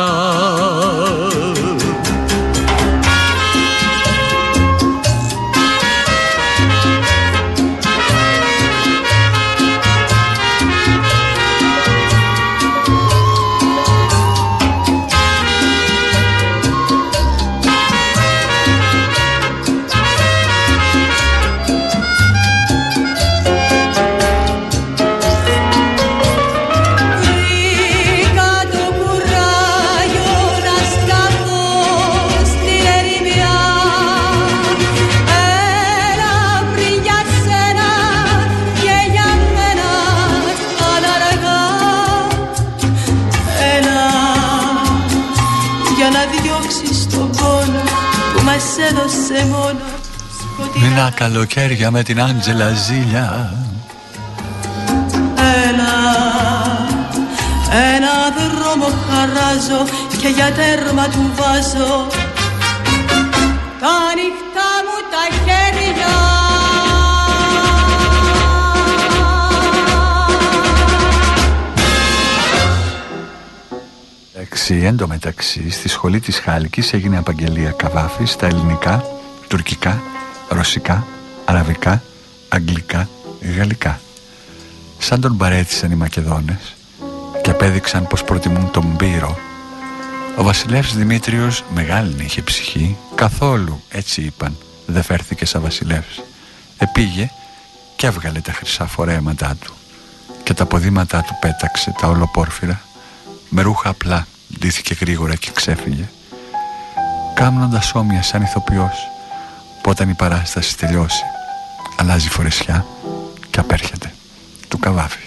Βρήκα το κουράγιο να σταθώ για να διώξεις τον πόνο που μας έδωσε μόνο. Μήνα καλοκαίρια με την Άντζελα Ζήλια. Ένα δρόμο χαράζω και για τέρμα του βάζω τα ανοιχτά μου τα χέρια. Εν τω μεταξύ, στη σχολή της Χάλκης έγινε απαγγελία Καβάφη στα ελληνικά, τουρκικά, ρωσικά, αραβικά, αγγλικά, γαλλικά. Σαν τον παρέτησαν οι Μακεδόνες και απέδειξαν πως προτιμούν τον Πύρο. Ο βασιλεύς Δημήτριος μεγάλη είχε ψυχή, καθόλου, έτσι είπαν, δεν φέρθηκε σαν βασιλεύς. Επήγε και έβγαλε τα χρυσά φορέματά του και τα ποδήματά του πέταξε, τα ολοπόρφυρα, με ρούχα απλά, ντύθηκε γρήγορα και ξέφυγε, κάμνοντας όμοια σαν ηθοποιός, που όταν η παράσταση τελειώσει αλλάζει φορεσιά και απέρχεται του Καβάφη.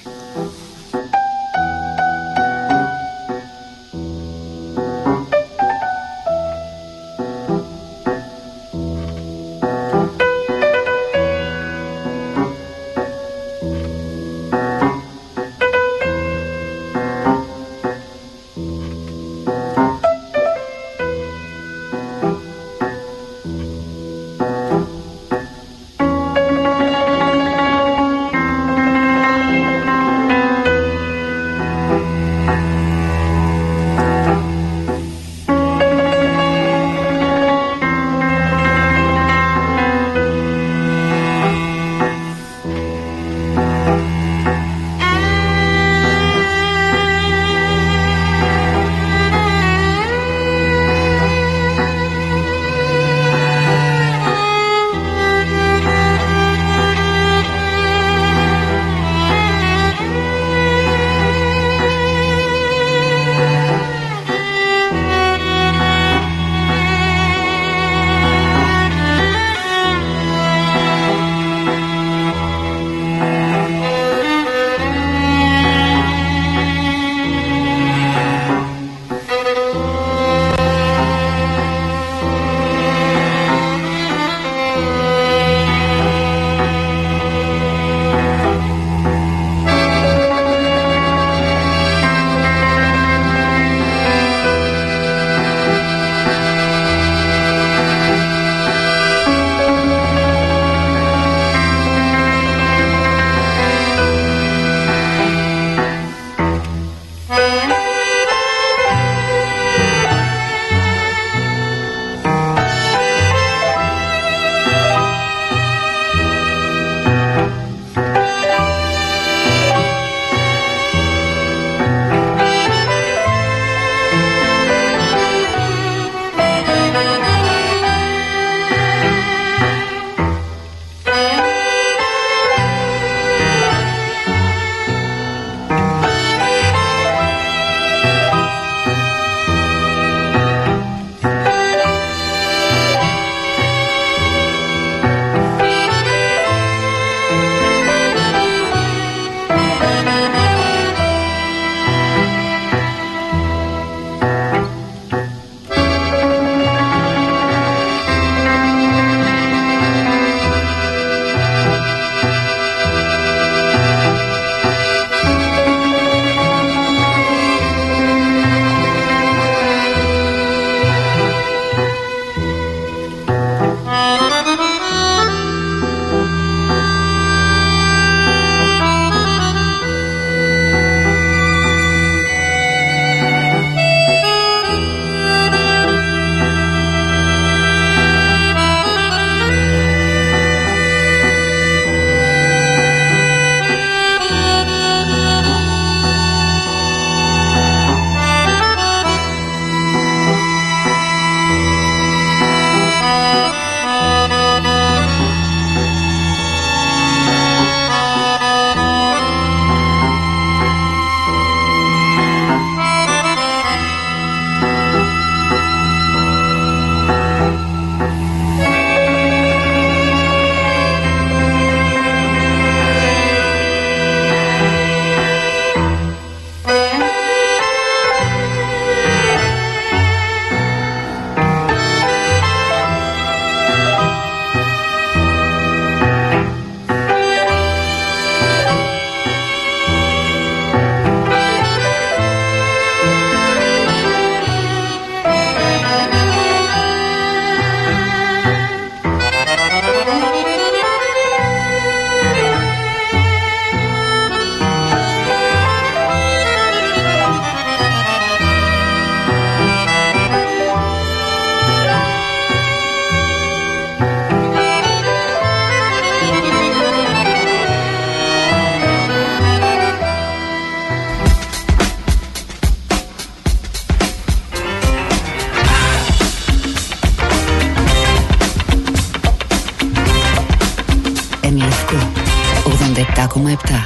87,7.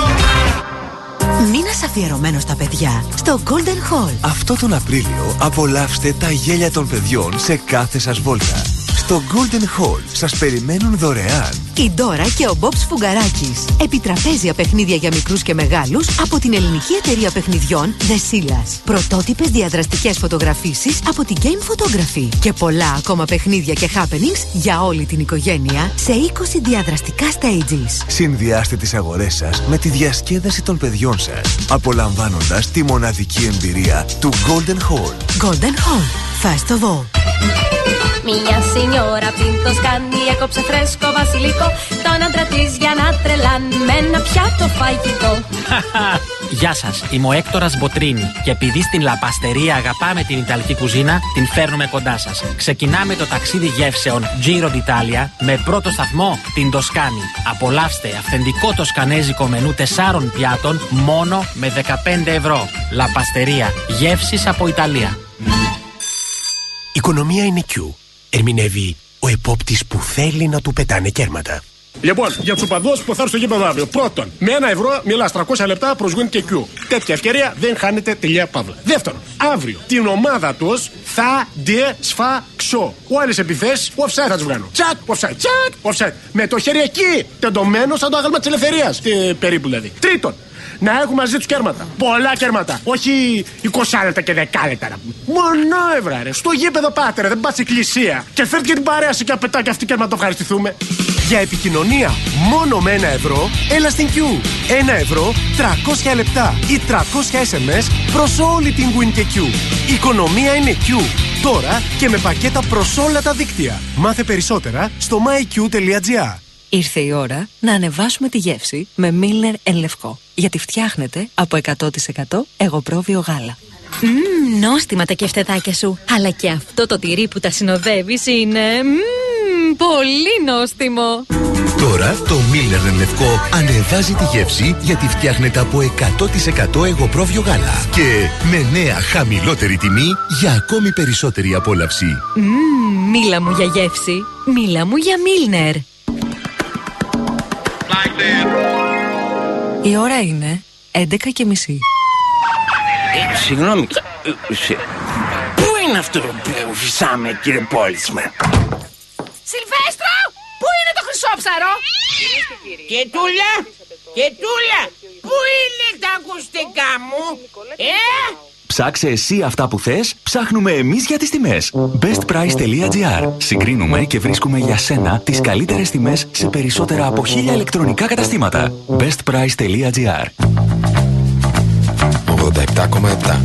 Μήνας αφιερωμένος στα παιδιά στο Golden Hall. Αυτό τον Απρίλιο απολαύστε τα γέλια των παιδιών σε κάθε σας βόλτα. Στο Golden Hall σας περιμένουν δωρεάν Η Ντόρα και ο Μπόμπς Φουγκαράκης. Επιτραπέζια παιχνίδια για μικρούς και μεγάλους από την ελληνική εταιρεία παιχνιδιών The Silas. Πρωτότυπες διαδραστικές φωτογραφίσεις από την Game Photography. Και πολλά ακόμα παιχνίδια και happenings για όλη την οικογένεια σε 20 διαδραστικά stages. Συνδυάστε τις αγορές σας με τη διασκέδαση των παιδιών σας, απολαμβάνοντας τη μοναδική εμπειρία του Golden Hall. Golden Hall. First of all. Μια σινιόρα απ' την Τοσκάνη έκοψε φρέσκο βασιλικό τον άντρα της για να τρελάνει με ένα πιάτο φαγητό. Γεια σας, είμαι ο Έκτορας Μποτρίνη και επειδή στην Λαπαστερία αγαπάμε την Ιταλική κουζίνα, την φέρνουμε κοντά σας. Ξεκινάμε το ταξίδι γεύσεων Giro d'Italia με πρώτο σταθμό την Τοσκάνη. Απολαύστε αυθεντικό τοσκανέζικο μενού 4 πιάτων μόνο με 15 ευρώ. Λαπαστερία, γεύσεις από Ιταλία. Η οικονομία είναι Q. Ερμηνεύει ο επόπτης που θέλει να του πετάνε κέρματα. Λοιπόν, για τους οπαδούς που θα έρθουν στο γήπεδο αύριο. Πρώτον, με 1 ευρώ μιλάς 300 λεπτά προς Win και Q. Τέτοια ευκαιρία δεν χάνετε. Τελεία παύλα. Δεύτερον, αύριο την ομάδα τους θα σφάξω. Όλες επιθέσεις offside θα τις βγάλω. Τσακ, offside, τσακ, offside. Με το χέρι εκεί τεντωμένο σαν το άγαλμα της ελευθερίας. Περίπου δηλαδή. Τρίτον, να έχουμε μαζί τους κέρματα. Πολλά κέρματα. Όχι 20 λεπτά και 10 λεπτά. Μονόευρα, ρε. Στο γήπεδο πάτε, ρε. Δεν πας εκκλησία. Και φέρτε και την παρέα σου και απαιτά και αυτή κέρμα να το ευχαριστηθούμε. Για επικοινωνία μόνο με 1 ευρώ, έλα στην Q. 1 ευρώ, 300 λεπτά ή 300 SMS προς όλη την Win και Q. Η οικονομία είναι Q. Τώρα και με πακέτα προς όλα τα δίκτυα. Μάθε περισσότερα στο myq.gr. Ήρθε η ώρα να ανεβάσουμε τη γεύση με Milner εν λευκό. Γιατί φτιάχνεται από 100% εγωπρόβιο γάλα. Νόστιμα τα κεφτεδάκια σου. Αλλά και αυτό το τυρί που τα συνοδεύεις είναι πολύ νόστιμο. Τώρα το Milner εν λευκό ανεβάζει τη γεύση γιατί φτιάχνεται από 100% εγωπρόβιο γάλα. Και με νέα χαμηλότερη τιμή για ακόμη περισσότερη απόλαυση. Μίλα μου για γεύση. Μίλα μου για Milner. Η ώρα είναι 11:30. Συγγνώμη, πού είναι αυτό που φυσάμε, κύριε Πόλισμαν? Σιλβέστρο, πού είναι το χρυσόψαρο? Κετούλα, Κετούλα, πού είναι τα ακουστικά μου? Ψάξε εσύ αυτά που θες, ψάχνουμε εμείς για τις τιμές. bestprice.gr. Συγκρίνουμε και βρίσκουμε για σένα τις καλύτερες τιμές σε περισσότερα από 1000 ηλεκτρονικά καταστήματα. bestprice.gr. 87,7.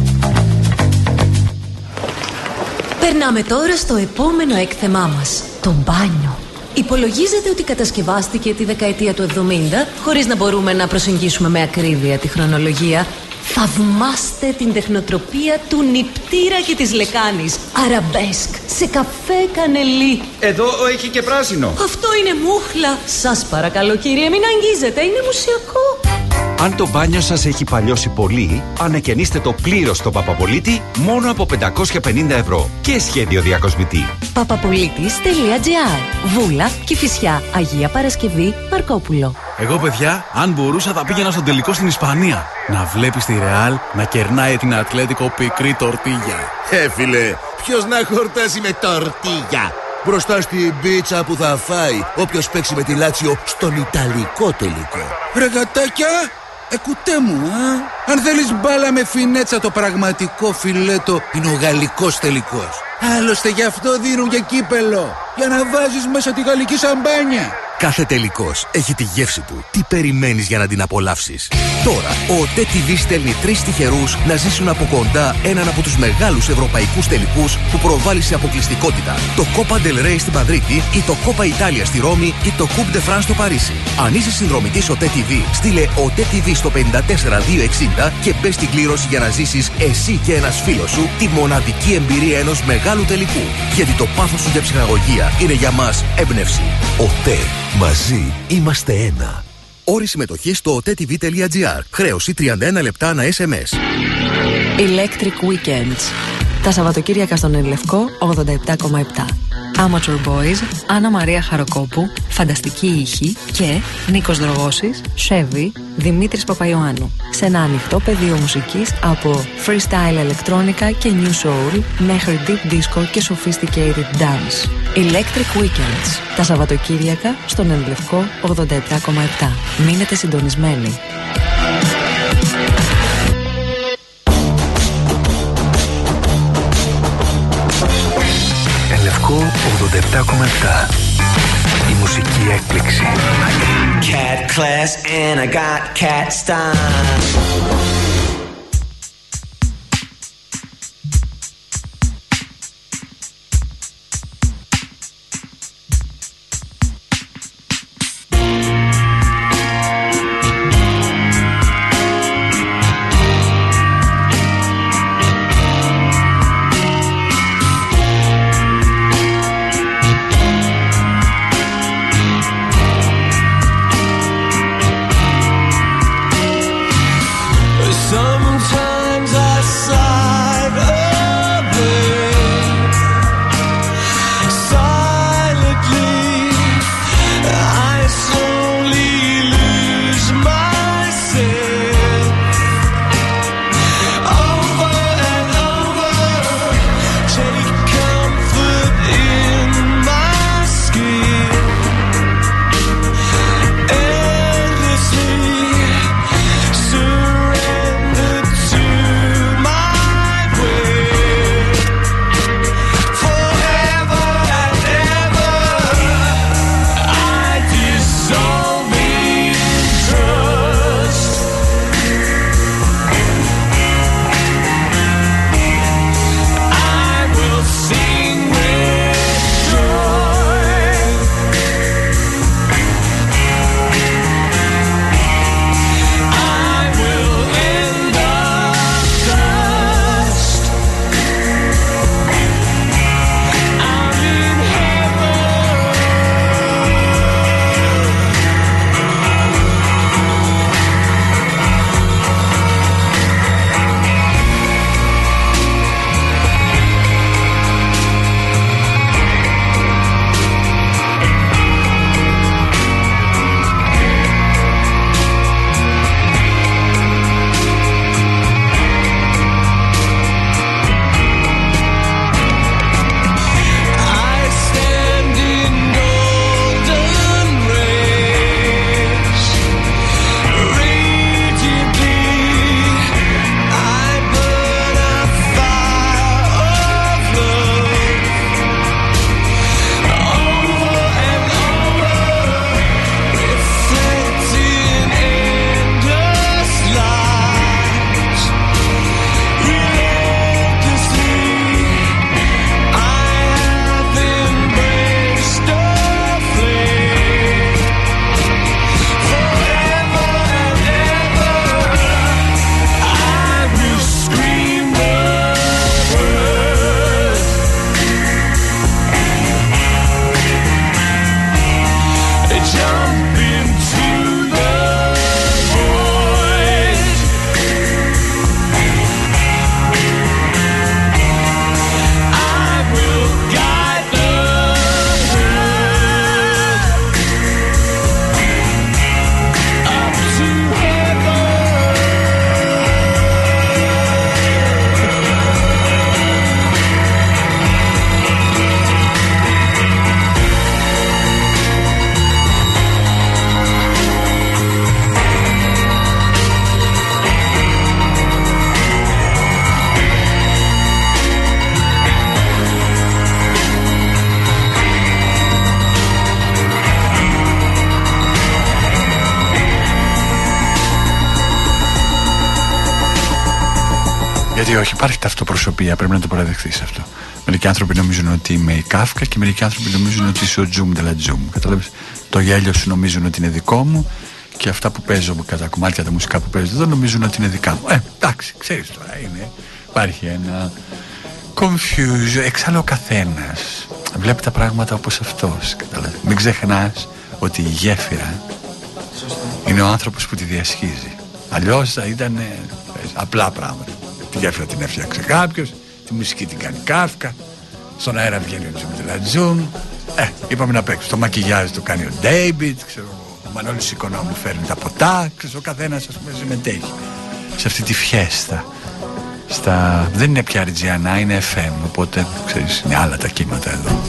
Περνάμε τώρα στο επόμενο έκθεμά μας, το μπάνιο. Υπολογίζεται ότι κατασκευάστηκε τη δεκαετία του 70, χωρίς να μπορούμε να προσεγγίσουμε με ακρίβεια τη χρονολογία. Θαυμάστε την τεχνοτροπία του νηπτήρα και της λεκάνης. Αραμπέσκ, σε καφέ κανελί. Εδώ έχει και πράσινο. Αυτό είναι μούχλα. Σας παρακαλώ κύριε, μην αγγίζετε, είναι μουσιακό. Αν το μπάνιο σας έχει παλιώσει πολύ, ανακαινίστε το πλήρως στο Παπαπολίτη μόνο από 550 ευρώ και σχέδιο διακοσμητή. Papapολίτης.gr. Βούλα, Κηφισιά, Αγία Παρασκευή, Μαρκόπουλο. Εγώ, παιδιά, αν μπορούσα θα πήγαινα στον τελικό στην Ισπανία. Να βλέπεις τη Ρεάλ να κερνάει την Ατλέτικο πικρή τορτίγια. Φίλε, ποιος να χορτάσει με τορτίγια? Μπροστά στην πίτσα που θα φάει όποιος παίξει με τη Λάτσιο στον Ιταλικό τελικό. Ρε γατάκια, εκουτέ μου, αν θέλεις μπάλα με φινέτσα, το πραγματικό φιλέτο είναι ο γαλλικός τελικός. Άλλωστε γι' αυτό δίνουν και κύπελο, για να βάζεις μέσα τη γαλλική σαμπάνια. Κάθε τελικός έχει τη γεύση του. Τι περιμένεις για να την απολαύσεις? Τώρα, ο TTV στέλνει 3 τυχερούς να ζήσουν από κοντά έναν από τους μεγάλους ευρωπαϊκούς τελικούς που προβάλλει σε αποκλειστικότητα. Το Copa del Rey στην Μαδρίτη ή το Copa Italia στη Ρώμη ή το Coupe de France στο Παρίσι. Αν είσαι συνδρομητής ο TTV, στείλε ο TTV στο 54260 και μπες στην κλήρωση για να ζήσεις εσύ και ένας φίλος σου τη μοναδική εμπειρία ενός μεγάλου τελικού. Γιατί το πάθος σου για ψυχαγωγία είναι για μας έμπνευση. Ο ΤΕ. Μαζί είμαστε ένα. Όρη συμμετοχή στο otTV.gr. Χρέωση 31 λεπτά ανά SMS. Electric Weekends. Τα Σαββατοκύριακα στον Εν Λευκό 87,7. Amateur Boys, Άννα Μαρία Χαροκόπου, φανταστική ήχη και Νίκος Δρογώσης, Chevy, Δημήτρης Παπαϊωάννου. Σε ένα ανοιχτό πεδίο μουσικής από freestyle ηλεκτρόνικα και new soul μέχρι deep disco και sophisticated dance. Electric Weekends, τα Σαββατοκύριακα στον Ενλευκό 87,7. Μείνετε συντονισμένοι. Ενλευκό 87,7. Η μουσική έκπληξη. Cat class and I got cat style. Γιατί όχι, υπάρχει ταυτοπροσωπία, πρέπει να το παραδεχθείς αυτό. Μερικοί άνθρωποι νομίζουν ότι είμαι η Κάφκα και μερικοί άνθρωποι νομίζουν ότι είσαι ο Τζουμ Ντελατζούμ. Καταλάβεις, το γέλιο σου νομίζουν ότι είναι δικό μου και αυτά που παίζω κατά κομμάτια τα μουσικά που παίζω εδώ νομίζουν ότι είναι δικά μου. Εντάξει, ξέρεις τώρα, είναι. Υπάρχει ένα confusion. Εξάλλου ο καθένας βλέπει τα πράγματα όπως αυτός. Καταλάβεις. Μην ξεχνάς ότι η γέφυρα είναι ο άνθρωπος που τη διασχίζει. Αλλιώς θα ήταν απλά πράγματα. Τη γέφυρα την έφτιαξε κάποιος, τη μουσική την κάνει Κάφκα, στον αέρα βγαίνει ο Τζουμ Ντελατζούμ, Είπαμε να παίξουμε. Το μακιγιάζ το κάνει ο Ντέιβιτ, ο Μανώλης Οικονόμου φέρνει τα ποτά, ο καθένας ας πούμε συμμετέχει σε αυτή τη φιέστα. Δεν είναι πια Ριτζιανά, είναι FM, οπότε ξέρεις, είναι άλλα τα κύματα εδώ.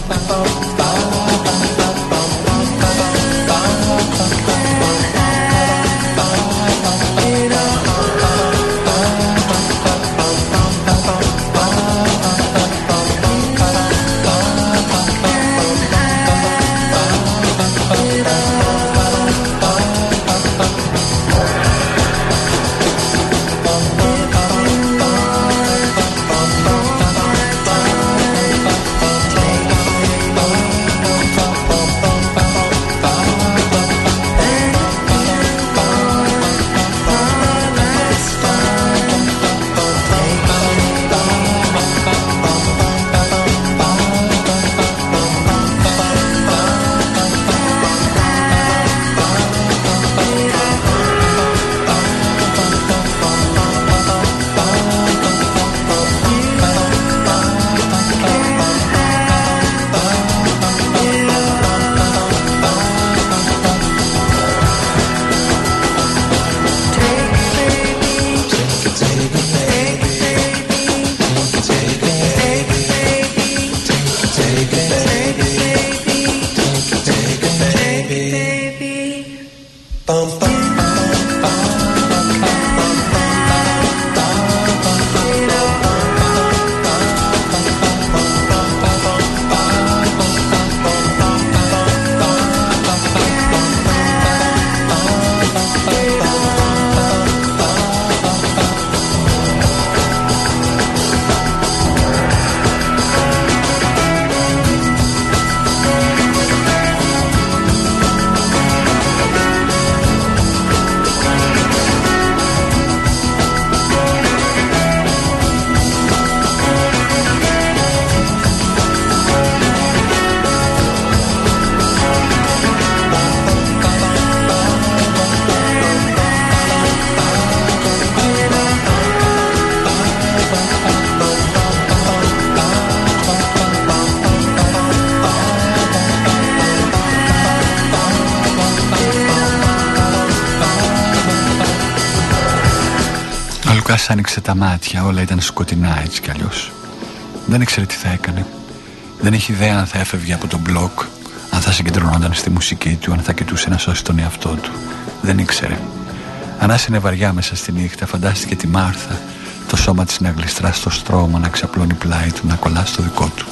Άνοιξε τα μάτια, όλα ήταν σκοτεινά έτσι κι αλλιώς. Δεν ήξερε τι θα έκανε. Δεν είχε ιδέα αν θα έφευγε από τον μπλοκ, αν θα συγκεντρωνόταν στη μουσική του, αν θα κοιτούσε να σώσει τον εαυτό του. Δεν ήξερε. Ανάσυνε βαριά μέσα στη νύχτα, φαντάστηκε τη Μάρθα, το σώμα της να γλιστρά στο στρώμα, να ξαπλώνει πλάι του, να κολλά στο δικό του.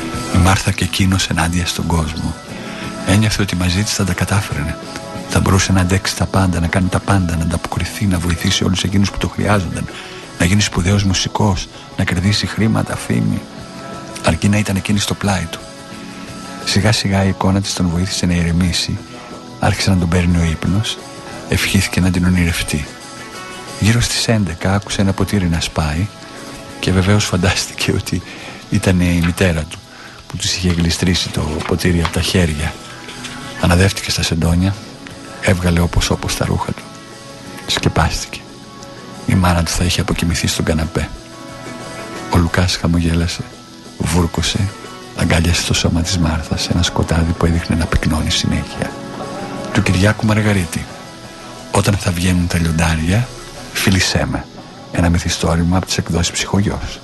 Η Μάρθα και εκείνος ενάντια στον κόσμο. Ένιωθε ότι μαζί της θα τα κατάφερνε. Θα μπορούσε να αντέξει τα πάντα, να κάνει τα πάντα, να ανταποκριθεί, να βοηθήσει όλους εκείνους που το χρειάζονταν, να γίνει σπουδαίος μουσικός, να κερδίσει χρήματα, φήμη, αρκεί να ήταν εκείνη στο πλάι του. Σιγά σιγά η εικόνα της τον βοήθησε να ηρεμήσει, άρχισε να τον παίρνει ο ύπνος, ευχήθηκε να την ονειρευτεί. Γύρω στις 11 άκουσε ένα ποτήρι να σπάει και βεβαίως φαντάστηκε ότι ήταν η μητέρα του που τους είχε γλιστρήσει το ποτήρι από τα χέρια. Αναδεύτηκε στα σεντόνια, έβγαλε όπως τα ρούχα του. Σκεπάστηκε. Η μάνα του θα είχε αποκοιμηθεί στον καναπέ. Ο Λουκάς χαμογέλασε, βούρκωσε, αγκάλιασε το σώμα της Μάρθας σε ένα σκοτάδι που έδειχνε να πυκνώνει συνέχεια. Του Κυριάκου Μαργαρίτη. Όταν θα βγαίνουν τα λιοντάρια, φίλησέ με. Ένα μυθιστόρημα από τις εκδόσεις Ψυχογιός.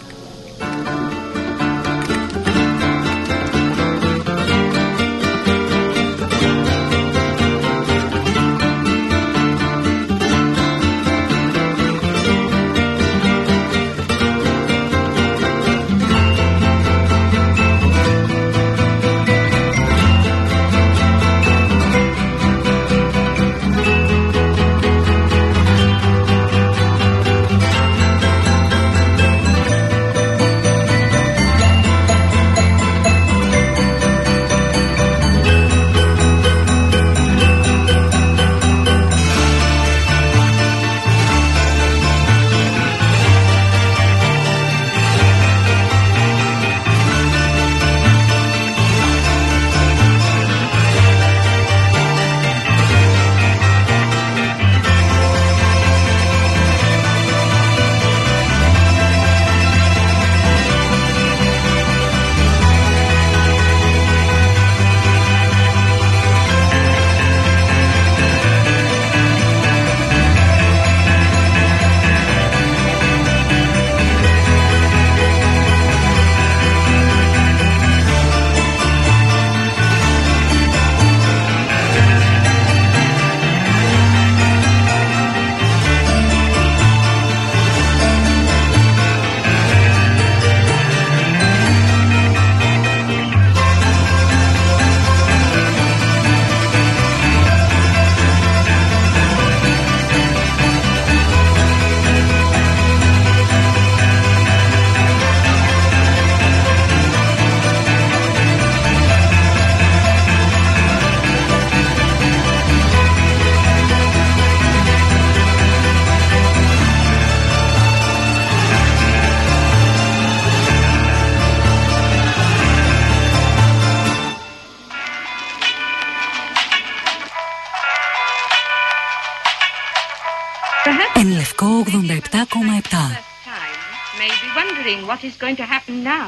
May be wondering what is going to happen now.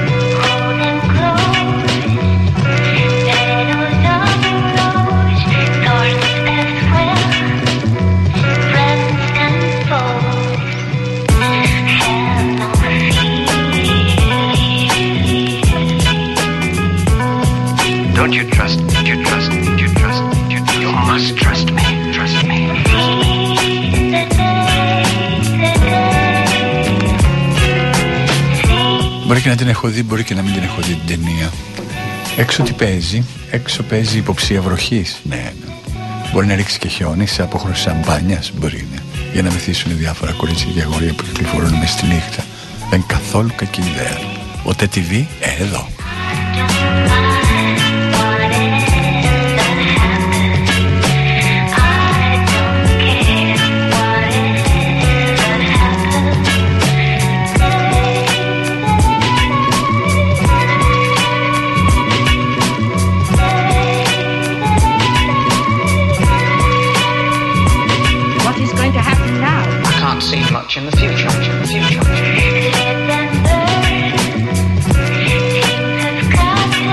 Don't you trust? You trust? You trust? You must trust me. Trust me. Μπορεί και να την έχω δει, μπορεί και να μην την έχω δει την ταινία. Έξω τι παίζει? Έξω παίζει υποψία βροχής. Ναι. Μπορεί να ρίξει και χιόνι σε απόχρωση σαμπάνιας. Μπορεί, ναι. Για να μεθύσουν διάφορα κορίτσια και αγόρια που κυκλοφορούν μες στη νύχτα. Δεν είναι καθόλου κακή ιδέα. Ο TTV εδώ. See much in the future. In the future.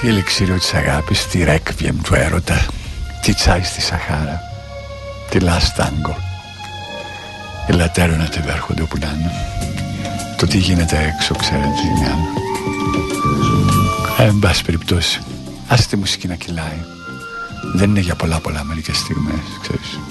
ελιξίριο της αγάπης, τη ρέκβιεμ του έρωτα, τη τσάι στη Σαχάρα, τη λαστάγκο. Ελαττέρω να τε βέρχονται όπου να είναι. Το τι γίνεται έξω, ξέρετε, είναι άλλο. Εν πάση περιπτώσει, άσε τη μουσική να κυλάει. Δεν είναι για πολλά μερικές στιγμές, ξέρεις.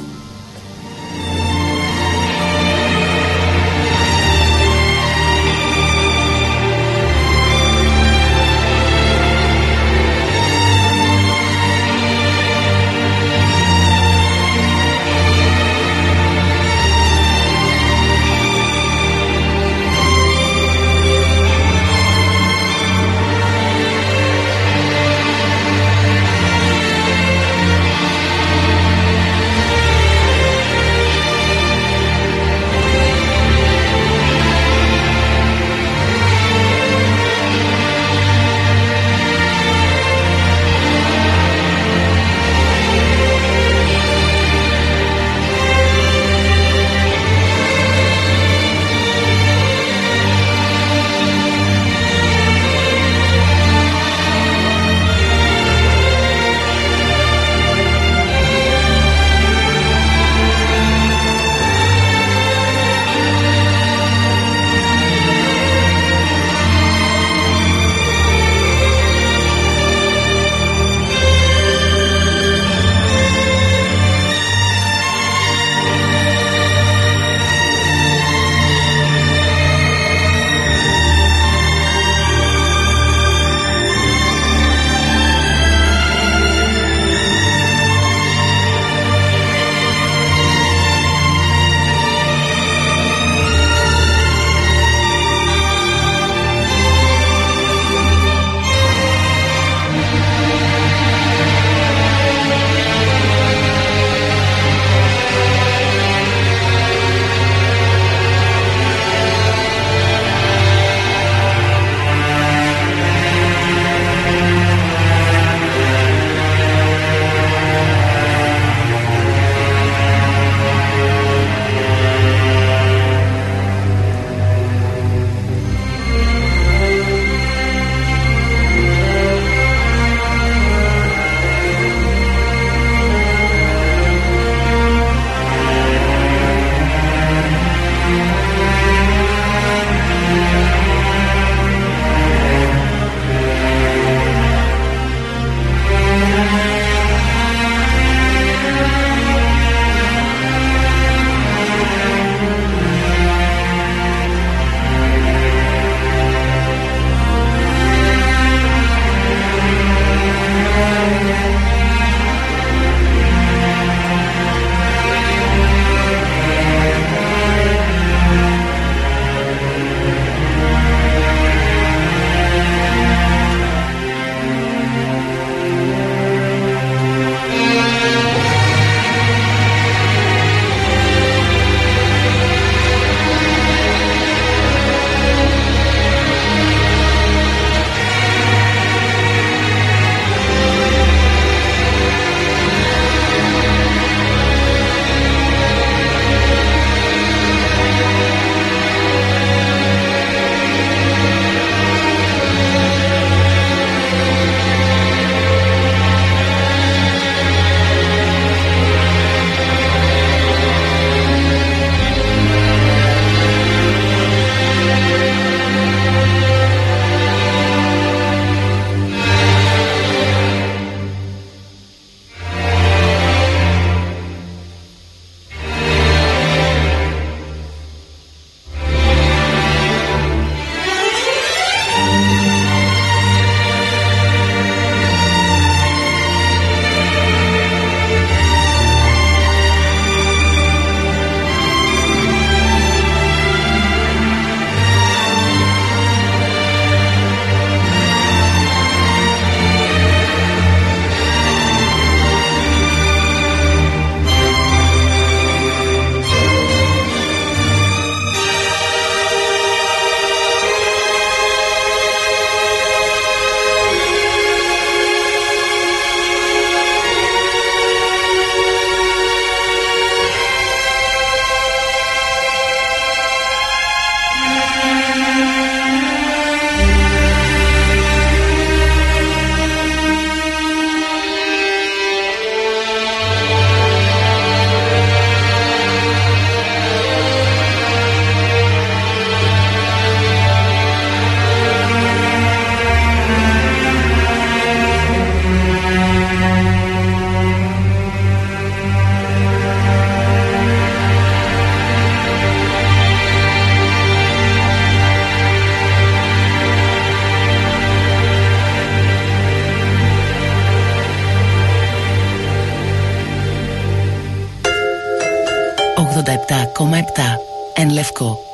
87,7. Εν Λευκό.